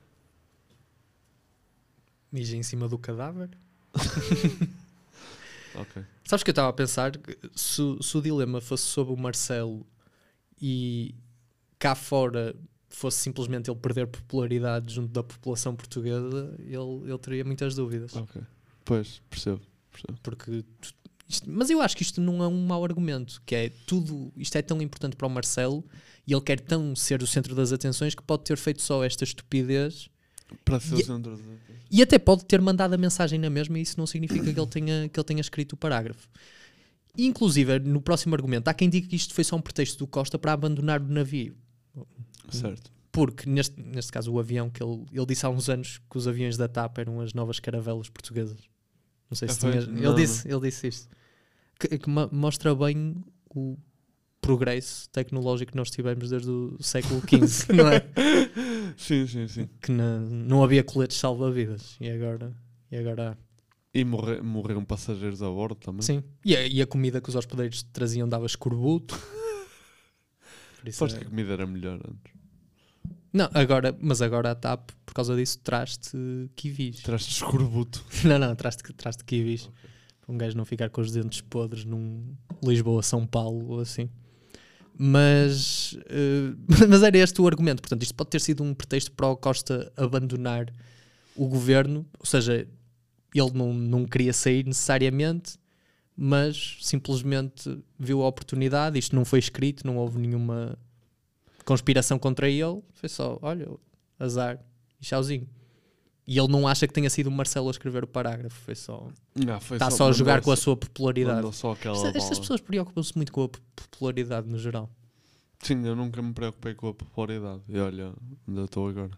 Mija em cima do cadáver. Ok. Sabes que eu estava a pensar? Se o dilema fosse sobre o Marcelo e cá fora fosse simplesmente ele perder popularidade junto da população portuguesa, ele teria muitas dúvidas. Ok. Pois, percebo. Porque mas eu acho que isto não é um mau argumento, que é tudo, isto é tão importante para o Marcelo e ele quer tão ser o centro das atenções que pode ter feito só esta estupidez Para ser o centro e até pode ter mandado a mensagem na mesma, e isso não significa que ele tenha escrito o parágrafo. Inclusive, no próximo argumento, há quem diga que isto foi só um pretexto do Costa para abandonar o navio. Certo. Porque, neste caso, o avião, que ele disse há uns anos que os aviões da TAP eram as novas caravelas portuguesas. Não sei se tinhas... Ele disse isto. Que mostra bem o progresso tecnológico que nós tivemos desde o século XV, não é? Sim. Que não havia coletes salva-vidas. E agora há. E morreram passageiros a bordo também. Sim. E a comida que os hospedeiros traziam dava escorbuto. Aposto que a comida era melhor antes. Não, mas agora a TAP, por causa disso, traz-te kiwis. Traz-te escorbuto. Não, traz-te kiwis. Okay. Para um gajo não ficar com os dentes podres num Lisboa-São Paulo ou assim. Mas era este o argumento. Portanto, isto pode ter sido um pretexto para o Costa abandonar o governo. Ou seja, ele não queria sair necessariamente, mas simplesmente viu a oportunidade. Isto não foi escrito, não houve nenhuma conspiração contra ele. Foi só, olha, azar e tchauzinho. E ele não acha que tenha sido o Marcelo a escrever o parágrafo. Está só a jogar com a sua popularidade. Estas pessoas preocupam-se muito com a popularidade no geral. Sim, eu nunca me preocupei com a popularidade. E olha, onde eu estou agora.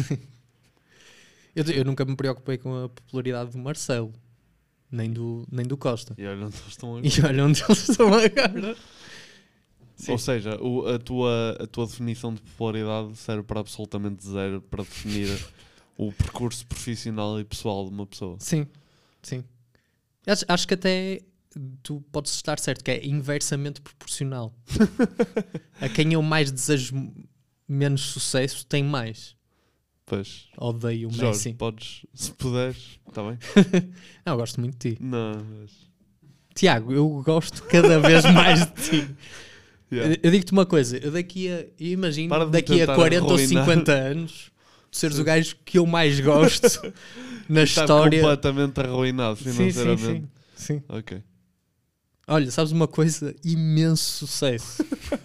eu nunca me preocupei com a popularidade do Marcelo. Nem do Costa. E olha onde eles estão agora. Sim. Ou seja, a tua definição de popularidade serve para absolutamente zero para definir o percurso profissional e pessoal de uma pessoa. Sim. Acho que até tu podes estar certo que é inversamente proporcional. A quem eu mais desejo menos sucesso tem mais. Pois. Odeio o Jorge, Messi. podes, se puderes, está bem? Não, eu gosto muito de ti. Não, mas... Tiago, eu gosto cada vez mais de ti. Yeah. Eu digo-te uma coisa, eu imagino daqui a 40 ou 50 anos de seres o gajo que eu mais gosto na história. Está completamente arruinado financeiramente. Sim. Ok. Olha, sabes uma coisa? Imenso sucesso.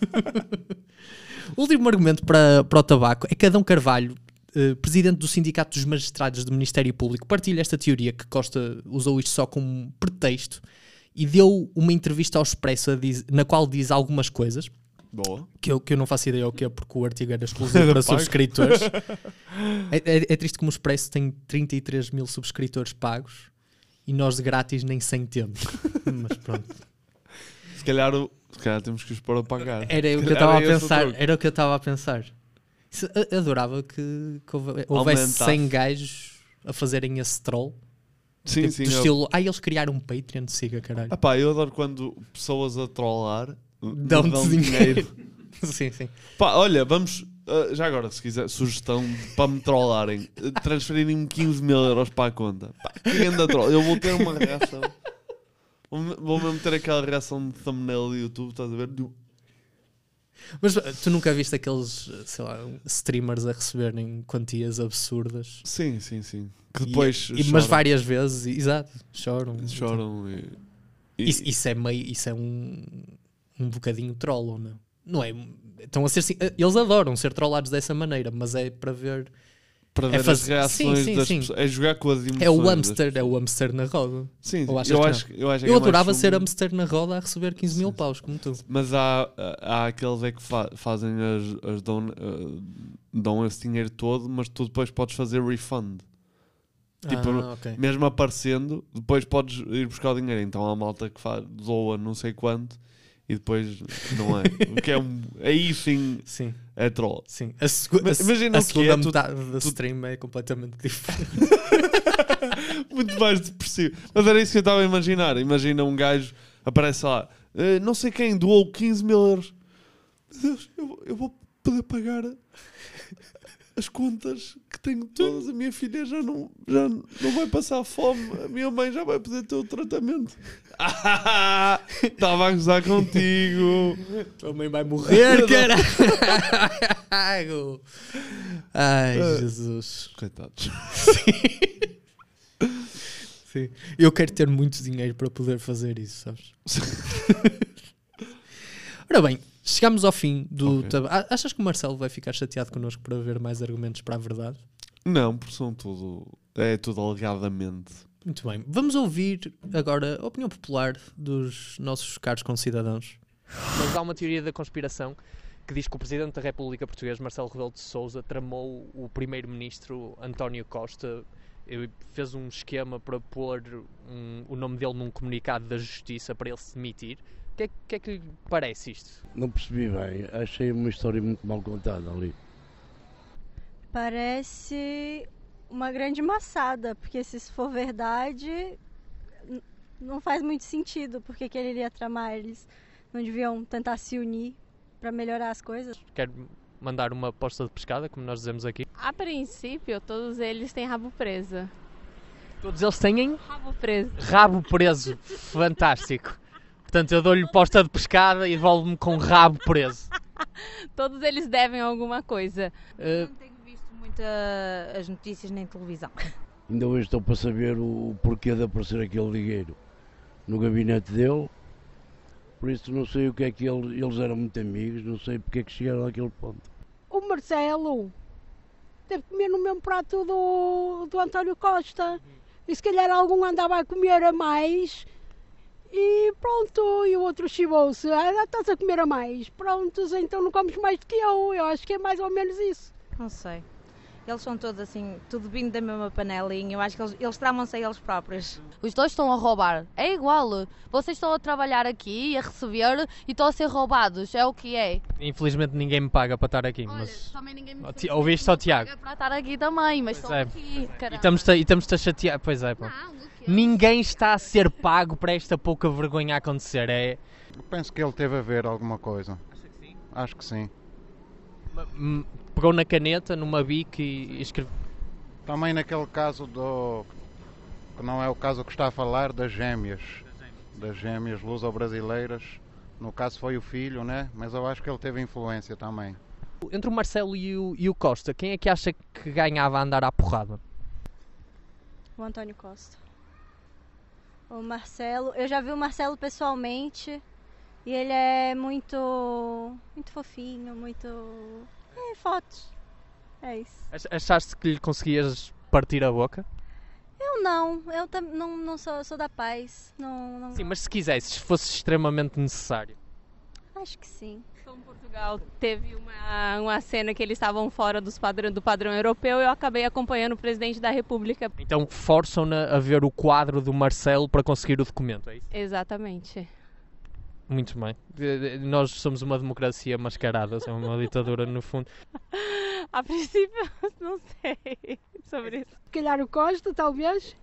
O último argumento para o tabaco é que Adão Carvalho, presidente do Sindicato dos Magistrados do Ministério Público, partilha esta teoria que Costa usou isto só como pretexto e deu uma entrevista ao Expresso na qual diz algumas coisas. Boa. Que eu não faço ideia o que é, porque o artigo era exclusivo para subscritores. É triste como o Expresso tem 33 mil subscritores pagos e nós de grátis nem 100 temos. Mas pronto. Se calhar temos que os pôr a pagar. Era o que eu estava a pensar. Eu adorava que houvesse 100 gajos a fazerem esse troll. Sim, tipo, do estilo, eles criaram um Patreon, siga caralho. Eu adoro quando pessoas a trollar dão-te dinheiro. Sim. Pá, olha, vamos... já agora, se quiser, sugestão para me trollarem, transferirem-me 15 mil euros para a conta. Pá, que grande troll. Eu vou ter uma reação. Vou mesmo ter aquela reação de thumbnail do YouTube, estás a ver? Mas tu nunca viste aqueles, sei lá, streamers a receberem quantias absurdas? Sim. Que depois mas várias vezes, exato, choram. Isso é um bocadinho troll, ou não? Não é? Estão a ser, eles adoram ser trollados dessa maneira, mas é para ver... Para ver as reações das pessoas. É jogar com as emoções. É o hamster na roda. Sim, eu adorava ser hamster na roda a receber 15 mil paus, como tu. Mas há aqueles que fazem dão esse dinheiro todo, mas tu depois podes fazer refund. Tipo, okay. Mesmo aparecendo, depois podes ir buscar o dinheiro. Então há malta que doa não sei quanto e depois não é. O que aí sim. É troll. Sim. A segunda metade da stream é completamente diferente. Muito mais depressivo. Mas era isso que eu estava a imaginar. Imagina um gajo, aparece lá, não sei quem, doou 15 mil euros. Meu Deus, eu vou poder pagar as contas que tenho todas, a minha filha já não vai passar fome, a minha mãe já vai poder ter o tratamento. Estava a gozar contigo. Tua mãe vai morrer, caralho. Ai, Jesus. Coitados. Sim. Eu quero ter muito dinheiro para poder fazer isso, sabes? Ora bem, chegamos ao fim do... Achas que o Marcelo vai ficar chateado connosco para ver mais argumentos para a verdade? Não, porque são tudo... É tudo alegadamente. Muito bem. Vamos ouvir agora a opinião popular dos nossos caros concidadãos. Mas há uma teoria da conspiração que diz que o Presidente da República Portuguesa, Marcelo Rebelo de Sousa, tramou o Primeiro-Ministro António Costa, fez um esquema para pôr o nome dele num comunicado da Justiça para ele se demitir. O que é que lhe parece isto? Não percebi bem, achei uma história muito mal contada ali. Parece uma grande maçada, porque se isso for verdade, não faz muito sentido, porque que ele iria tramar, eles não deviam tentar se unir para melhorar as coisas. Quero mandar uma aposta de pescada, como nós dizemos aqui. A princípio, todos eles têm rabo preso. Todos eles têm Rabo preso. rabo preso. Fantástico. Portanto, eu dou-lhe posta de pescada e devolvo-me com rabo preso. Todos eles devem alguma coisa. Não tenho visto muito as notícias nem televisão. Ainda hoje estou para saber o porquê de aparecer aquele ligueiro no gabinete dele. Por isso não sei o que é que eles eram muito amigos, não sei porque é que chegaram àquele ponto. O Marcelo deve comer no mesmo prato do António Costa. E se calhar algum andava a comer a mais e pronto, e o outro chivou-se. Estás a comer a mais. Prontos, então não comes mais do que eu acho que é mais ou menos isso. Não sei. Eles são todos assim, tudo vindo da mesma panelinha. Eu acho que eles tramam-se a eles próprios. Os dois estão a roubar. É igual. Vocês estão a trabalhar aqui, a receber e estão a ser roubados. É o que é. Infelizmente ninguém me paga para estar aqui. Olha, mas... também ninguém me Ouviste só o Tiago? paga para estar aqui também, mas estou aqui. E estamos-te a chatear. Pois é, pô. Ninguém está a ser pago para esta pouca vergonha acontecer. Eu penso que ele teve a ver alguma coisa. Acha que sim? Acho que sim. Pegou na caneta, numa bique e escreveu. Também naquele caso que não é o caso que está a falar, das gêmeas luso-brasileiras. No caso foi o filho, né? Mas eu acho que ele teve influência também. Entre o Marcelo e o Costa, quem é que acha que ganhava a andar à porrada? O António Costa. O Marcelo, eu já vi o Marcelo pessoalmente e ele é muito fofinho, muito... fotos. É isso. Achaste que lhe conseguias partir a boca? Eu não sou da paz. Não... Sim, mas se quisesses, fosse extremamente necessário. Acho que sim. Então, Portugal teve uma cena que eles estavam fora do padrão europeu e eu acabei acompanhando o presidente da República. Então forçam-na a ver o quadro do Marcelo para conseguir o documento, é isso? Exatamente. Muito bem. Nós somos uma democracia mascarada, é uma ditadura no fundo. A princípio, não sei sobre isso. Se calhar o Costa, talvez.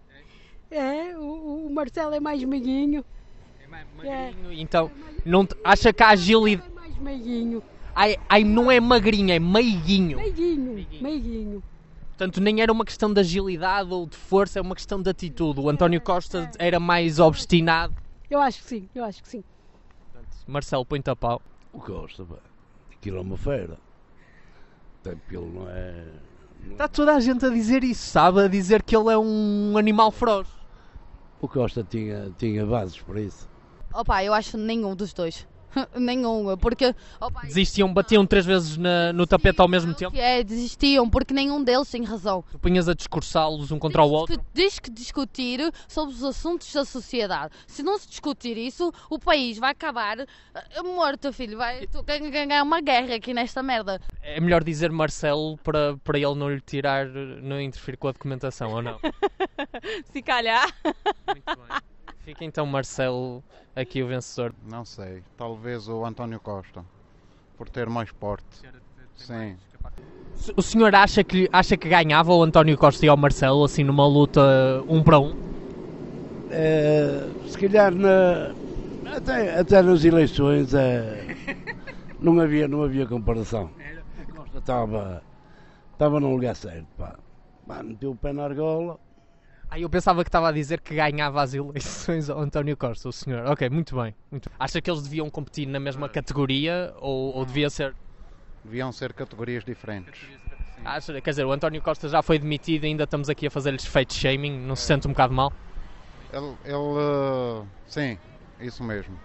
O Marcelo é mais meiguinho. É mais magrinho, então não acha que a agilidade... É mais meiguinho. Ai, não é magrinho, é meiguinho. Meiguinho. Portanto, nem era uma questão de agilidade ou de força, é uma questão de atitude. O António Costa era mais obstinado. Eu acho que sim. Marcelo, põe-te a pau. O Costa, pá, aquilo é uma fera. Até porque ele não é... Está toda a gente a dizer isso, sabe? A dizer que ele é um animal feroz. O Costa tinha bases para isso. Opa, eu acho nenhum dos dois. Nenhum, porque... Desistiam, batiam 3 vezes no tapete ao mesmo tempo? Desistiam, porque nenhum deles tem razão. Tu punhas a discursá-los um contra o outro? Diz que discutir sobre os assuntos da sociedade. Se não se discutir isso, o país vai acabar morto, filho. Vai ganhar uma guerra aqui nesta merda. É melhor dizer Marcelo para ele não lhe tirar, não interferir com a documentação, ou não? Se calhar. Muito bem. Fica então Marcelo aqui o vencedor. Não sei, talvez o António Costa, por ter mais porte. Sim. O senhor acha que ganhava o António Costa e o Marcelo assim numa luta 1 para 1? Se calhar até nas eleições não havia comparação. O Costa estava no lugar certo, pá. Meteu o pé na argola. Eu pensava que estava a dizer que ganhava as eleições ao António Costa, o senhor. Ok, muito bem. Acha que eles deviam competir na mesma categoria ou devia ser... Deviam ser categorias diferentes. Quer dizer, o António Costa já foi demitido e ainda estamos aqui a fazer-lhes fate shaming, não se sente um bocado mal? Sim, isso mesmo.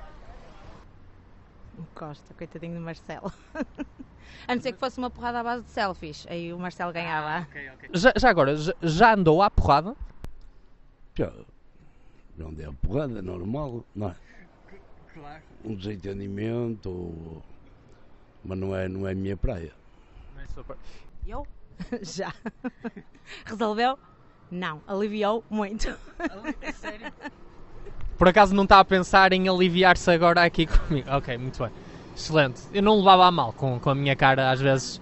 O Costa, coitadinho do Marcelo. A não ser que fosse uma porrada à base de selfies, aí o Marcelo ganhava. Okay. Já agora, já andou à porrada? Já andei à porrada, normal, não é? Claro. Um desentendimento, mas não é a minha praia. Não é sua praia. Eu? Já. Resolveu? Não. Aliviou? Muito. Sério? Por acaso não está a pensar em aliviar-se agora aqui comigo? Ok, muito bem. Excelente. Eu não levava a mal com a minha cara às vezes.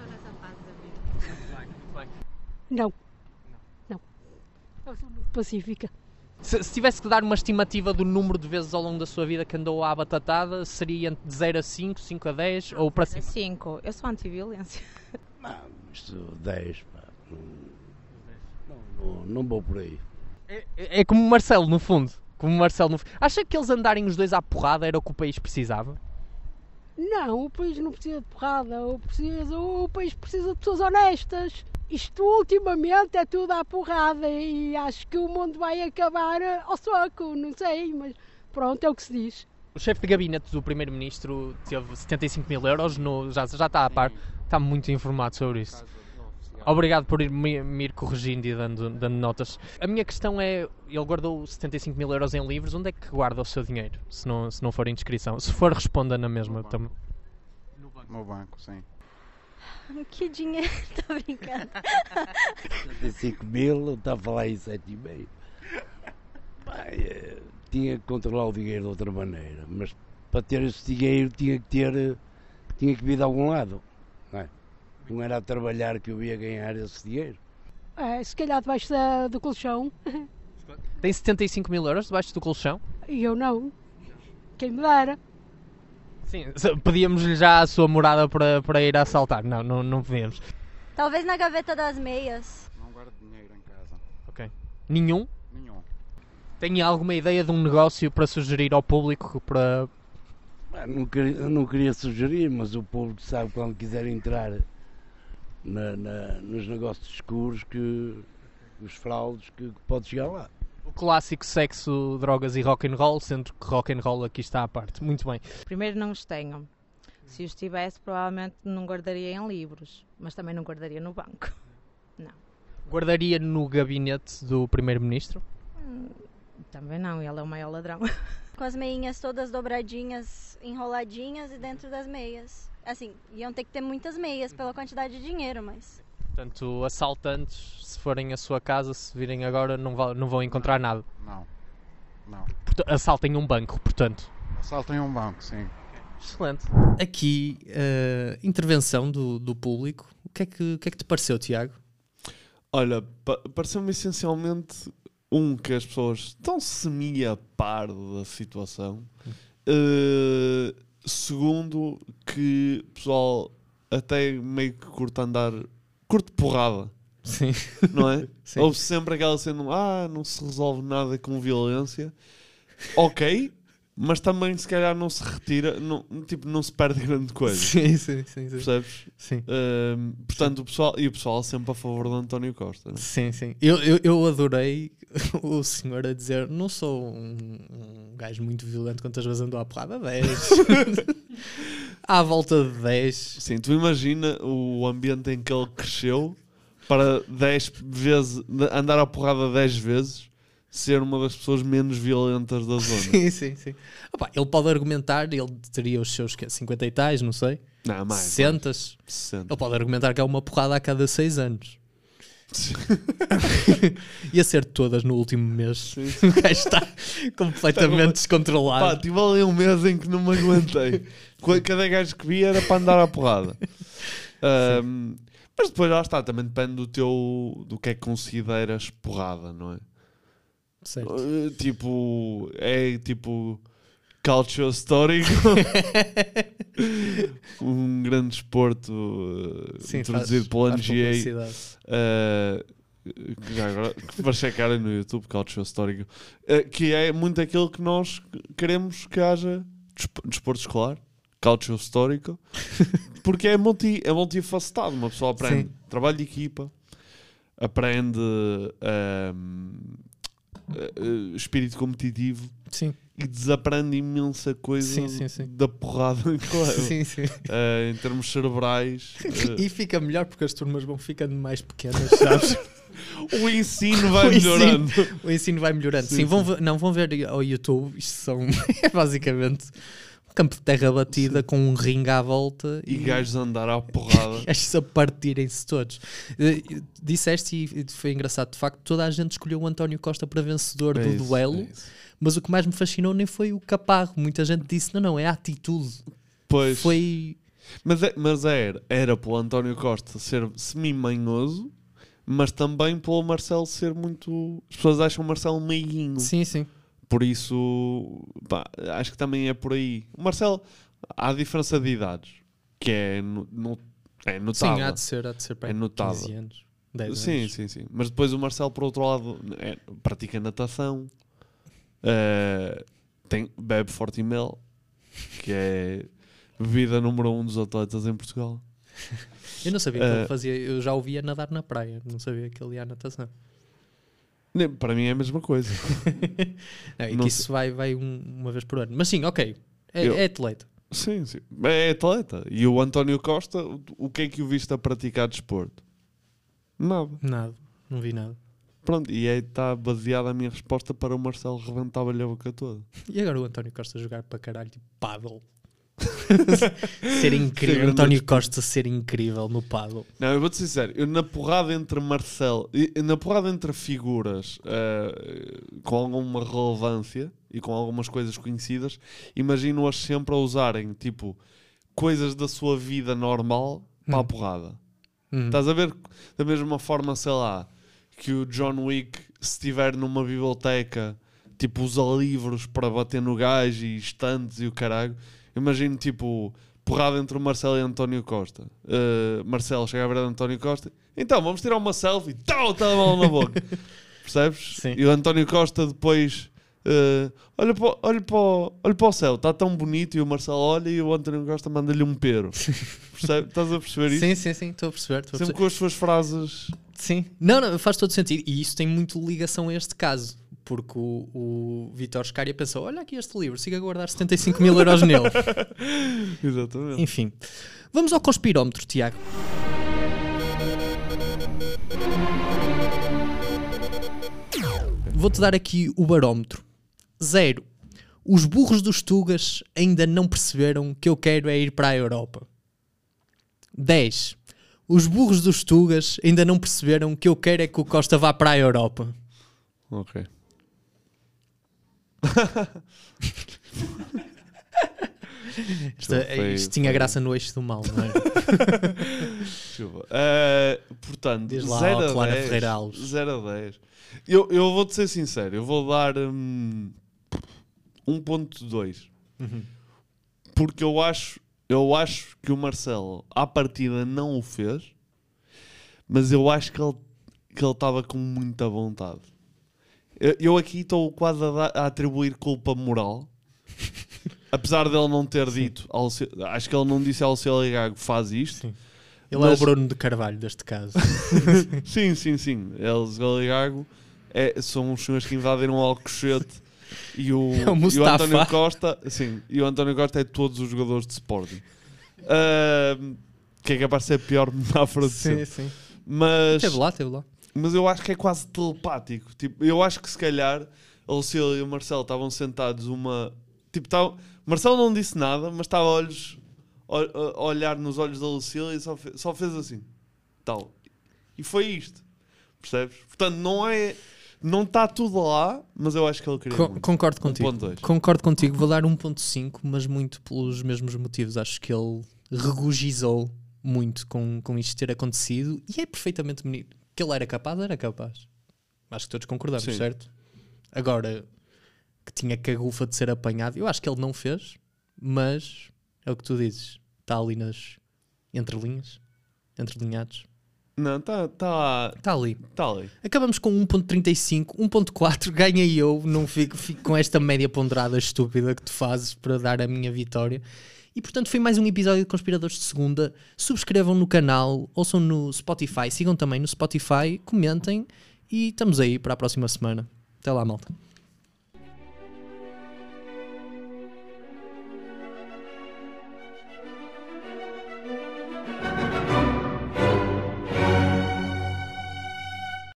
Não. Eu sou muito pacífica. Se tivesse que dar uma estimativa do número de vezes ao longo da sua vida que andou à batatada, seria de 0 a 5, 5 a 10 ou para cima? 5. Eu sou anti-violência. Não, isto 10, pá. Não vou por aí. É como o Marcelo, no fundo. Acha que eles andarem os dois à porrada era o que o país precisava? Não, o país não precisa de porrada. O país precisa de pessoas honestas. Isto ultimamente é tudo à porrada e acho que o mundo vai acabar ao soco, não sei, mas pronto, é o que se diz. O chefe de gabinete do primeiro-ministro teve 75 mil euros, já está a par, está muito informado sobre isso. Obrigado por me ir corrigindo e dando notas. A minha questão é, ele guardou 75 mil euros em livros, onde é que guarda o seu dinheiro, se não for indiscrição? Se for, responda na mesma. No banco, sim. Que dinheiro, tô brincando. 75 mil, está a falar em 7,5. Tinha que controlar o dinheiro de outra maneira, mas para ter esse dinheiro tinha que vir de algum lado, não é? Não era a trabalhar que eu ia ganhar esse dinheiro. Se calhar debaixo do colchão. Tem 75 mil euros debaixo do colchão? E eu não. Quem me dera. Sim, pedíamos-lhe já a sua morada para ir assaltar. Não pedíamos. Talvez na gaveta das meias. Não guardo dinheiro em casa. Ok. Nenhum? Nenhum. Tem alguma ideia de um negócio para sugerir ao público para... Não queria sugerir, mas o público sabe quando quiser entrar nos negócios escuros que os fraudes que pode chegar lá. O clássico sexo, drogas e rock and roll, sendo que rock and roll aqui está à parte. Muito bem. Primeiro, não os tenho. Se os tivesse, provavelmente não guardaria em livros, mas também não guardaria no banco. Não. Guardaria no gabinete do primeiro-ministro? Também não, ele é o maior ladrão. Com as meinhas todas dobradinhas, enroladinhas e dentro das meias. Assim, iam ter que ter muitas meias pela quantidade de dinheiro, mas... Portanto, assaltantes, se forem à sua casa, se virem agora, não vão encontrar nada. Não. Assaltem um banco, portanto. Assaltem um banco, sim. Excelente. Aqui, intervenção do público. O que é que te pareceu, Tiago? Olha, pareceu-me essencialmente que as pessoas estão semi-a par da situação. Segundo, que o pessoal até meio que curte porrada. Sim. Não é? Sim. Houve sempre aquela cena, não se resolve nada com violência. Ok, mas também se calhar não se retira, não se perde grande coisa. Sim. Percebes? Sim. Portanto, o pessoal sempre a favor de António Costa. Não é? Sim. Eu adorei o senhor a dizer, não sou um gajo muito violento, quantas vezes andou à porrada? 10. À volta de 10. Sim, tu imagina o ambiente em que ele cresceu para 10 vezes, andar à porrada 10 vezes, ser uma das pessoas menos violentas da zona. Sim. Opa, ele pode argumentar, ele teria os seus 50 e tais, não sei. Não, mais. 60. Ele pode argumentar que é uma porrada a cada 6 anos. Ia ser todas no último mês. O gajo está completamente descontrolado. Tive ali um mês em que não me aguentei. Cada gajo que via era para andar à porrada. Mas depois lá está, também depende do que é que consideras porrada, não é? Certo. Tipo culture histórico. Um grande desporto introduzido pelo NGA. que já agora, que para checarem no YouTube, Culture Histórico, que é muito aquilo que nós queremos que haja desporto escolar, Culture Histórico, porque é multifacetado. Uma pessoa aprende trabalho de equipa, aprende espírito competitivo. Sim. E desaprende imensa coisa da porrada que leva. Em termos cerebrais. E fica melhor porque as turmas vão ficando mais pequenas, sabes? O ensino vai melhorando. O ensino vai melhorando. Sim, vão ver ao YouTube. Isto são basicamente um campo de terra batida com um ringue à volta. E gajos a andar à porrada. Gajos a partirem-se todos. Disseste, e foi engraçado, de facto, toda a gente escolheu o António Costa para vencedor do duelo. Mas o que mais me fascinou nem foi o caparro. Muita gente disse, não, é a atitude. Pois. Foi... Mas era pelo António Costa ser semi-manhoso, mas também pelo Marcelo ser muito... As pessoas acham o Marcelo meiguinho. Sim. Por isso, acho que também é por aí. O Marcelo, há diferença de idades, que é notável. Sim, há de ser para é notável. 15 anos, 10 anos. Sim. Mas depois o Marcelo, por outro lado, pratica natação. Bebe Fortimel, que é bebida número 1 dos atletas em Portugal. Eu não sabia que ele fazia, eu já ouvia nadar na praia, não sabia que ele ia à natação. Para mim é a mesma coisa. E que isso vai uma vez por ano. Mas sim, ok, é atleta. Sim, é atleta. E o António Costa, o que é que o viste a praticar desporto? Nada, não vi nada. Pronto, e aí está baseada a minha resposta para o Marcelo rebentava-lhe a boca toda. E agora o António Costa jogar para caralho tipo paddle. Ser incrível. António Costa ser incrível no paddle. Não, eu vou-te ser sincero, eu na porrada entre Marcelo, na porrada entre figuras com alguma relevância e com algumas coisas conhecidas, imagino-as sempre a usarem tipo coisas da sua vida normal para a porrada. Estás a ver? Da mesma forma, sei lá, que o John Wick, se estiver numa biblioteca, tipo, usa livros para bater no gajo e estantes e o caralho. Imagino, tipo, porrada entre o Marcelo e o António Costa. Marcelo chega a ver António Costa, então, vamos tirar uma selfie, tal, telemóvel na boca. Percebes? Sim. E o António Costa depois, olha para o céu, está tão bonito, e o Marcelo olha e o António Costa manda-lhe um pero. Percebes? Estás a perceber isso? Sim, estou a perceber. Sempre com as suas frases... Sim. Não, faz todo sentido. E isso tem muito ligação a este caso. Porque o Vítor Scária pensou, olha aqui este livro, siga a guardar 75 mil euros nele. Exatamente. Enfim. Vamos ao conspirómetro, Tiago. Vou-te dar aqui o barómetro. 0. Os burros dos Tugas ainda não perceberam que eu quero é ir para a Europa. 10. Os burros dos Tugas ainda não perceberam que eu quero é que o Costa vá para a Europa. Ok. Isto tinha graça no eixo do mal, não é? Portanto, diz lá 0 ao Clara a 10. Ferreira Alves. 0 a 10. Eu vou-te ser sincero, eu vou dar 1.2. Porque eu acho que o Marcelo, à partida, não o fez, mas eu acho que ele estava com muita vontade. Eu aqui estou quase a atribuir culpa moral, apesar dele não ter dito, acho que ele não disse ao Célia Gago, faz isto. Sim. Ele é o Bruno de Carvalho deste caso. Sim. Eles, Célia Gago, são os senhores que invadiram o Alcochete. E o António Costa, sim, e o António Costa é todos os jogadores de Sporting. Que é capaz de ser pior metáfora de sempre. Sim. Mas teve lá. Mas eu acho que é quase telepático. Tipo, eu acho que se calhar a Lucília e o Marcelo estavam sentados Marcelo não disse nada, mas estava a olhar nos olhos da Lucília e só fez assim. Tal. E foi isto. Percebes? Portanto, não está tudo lá, mas eu acho que ele queria muito. Concordo contigo. 1.2. Concordo contigo. Vou dar 1.5, mas muito pelos mesmos motivos. Acho que ele regozijou muito com isto ter acontecido e é perfeitamente bonito. Que ele era capaz. Acho que todos concordamos, sim, certo? Agora, que tinha cagufa de ser apanhado, eu acho que ele não fez, mas é o que tu dizes. Está ali nas entrelinhas, entrelinhados. Não, está ali. Tá ali. Acabamos com 1.35, 1.4, ganhei eu, não fico com esta média ponderada estúpida que tu fazes para dar a minha vitória. E portanto foi mais um episódio de Conspiradores de Segunda. Subscrevam no canal, ouçam no Spotify, sigam também no Spotify, comentem e estamos aí para a próxima semana. Até lá, malta.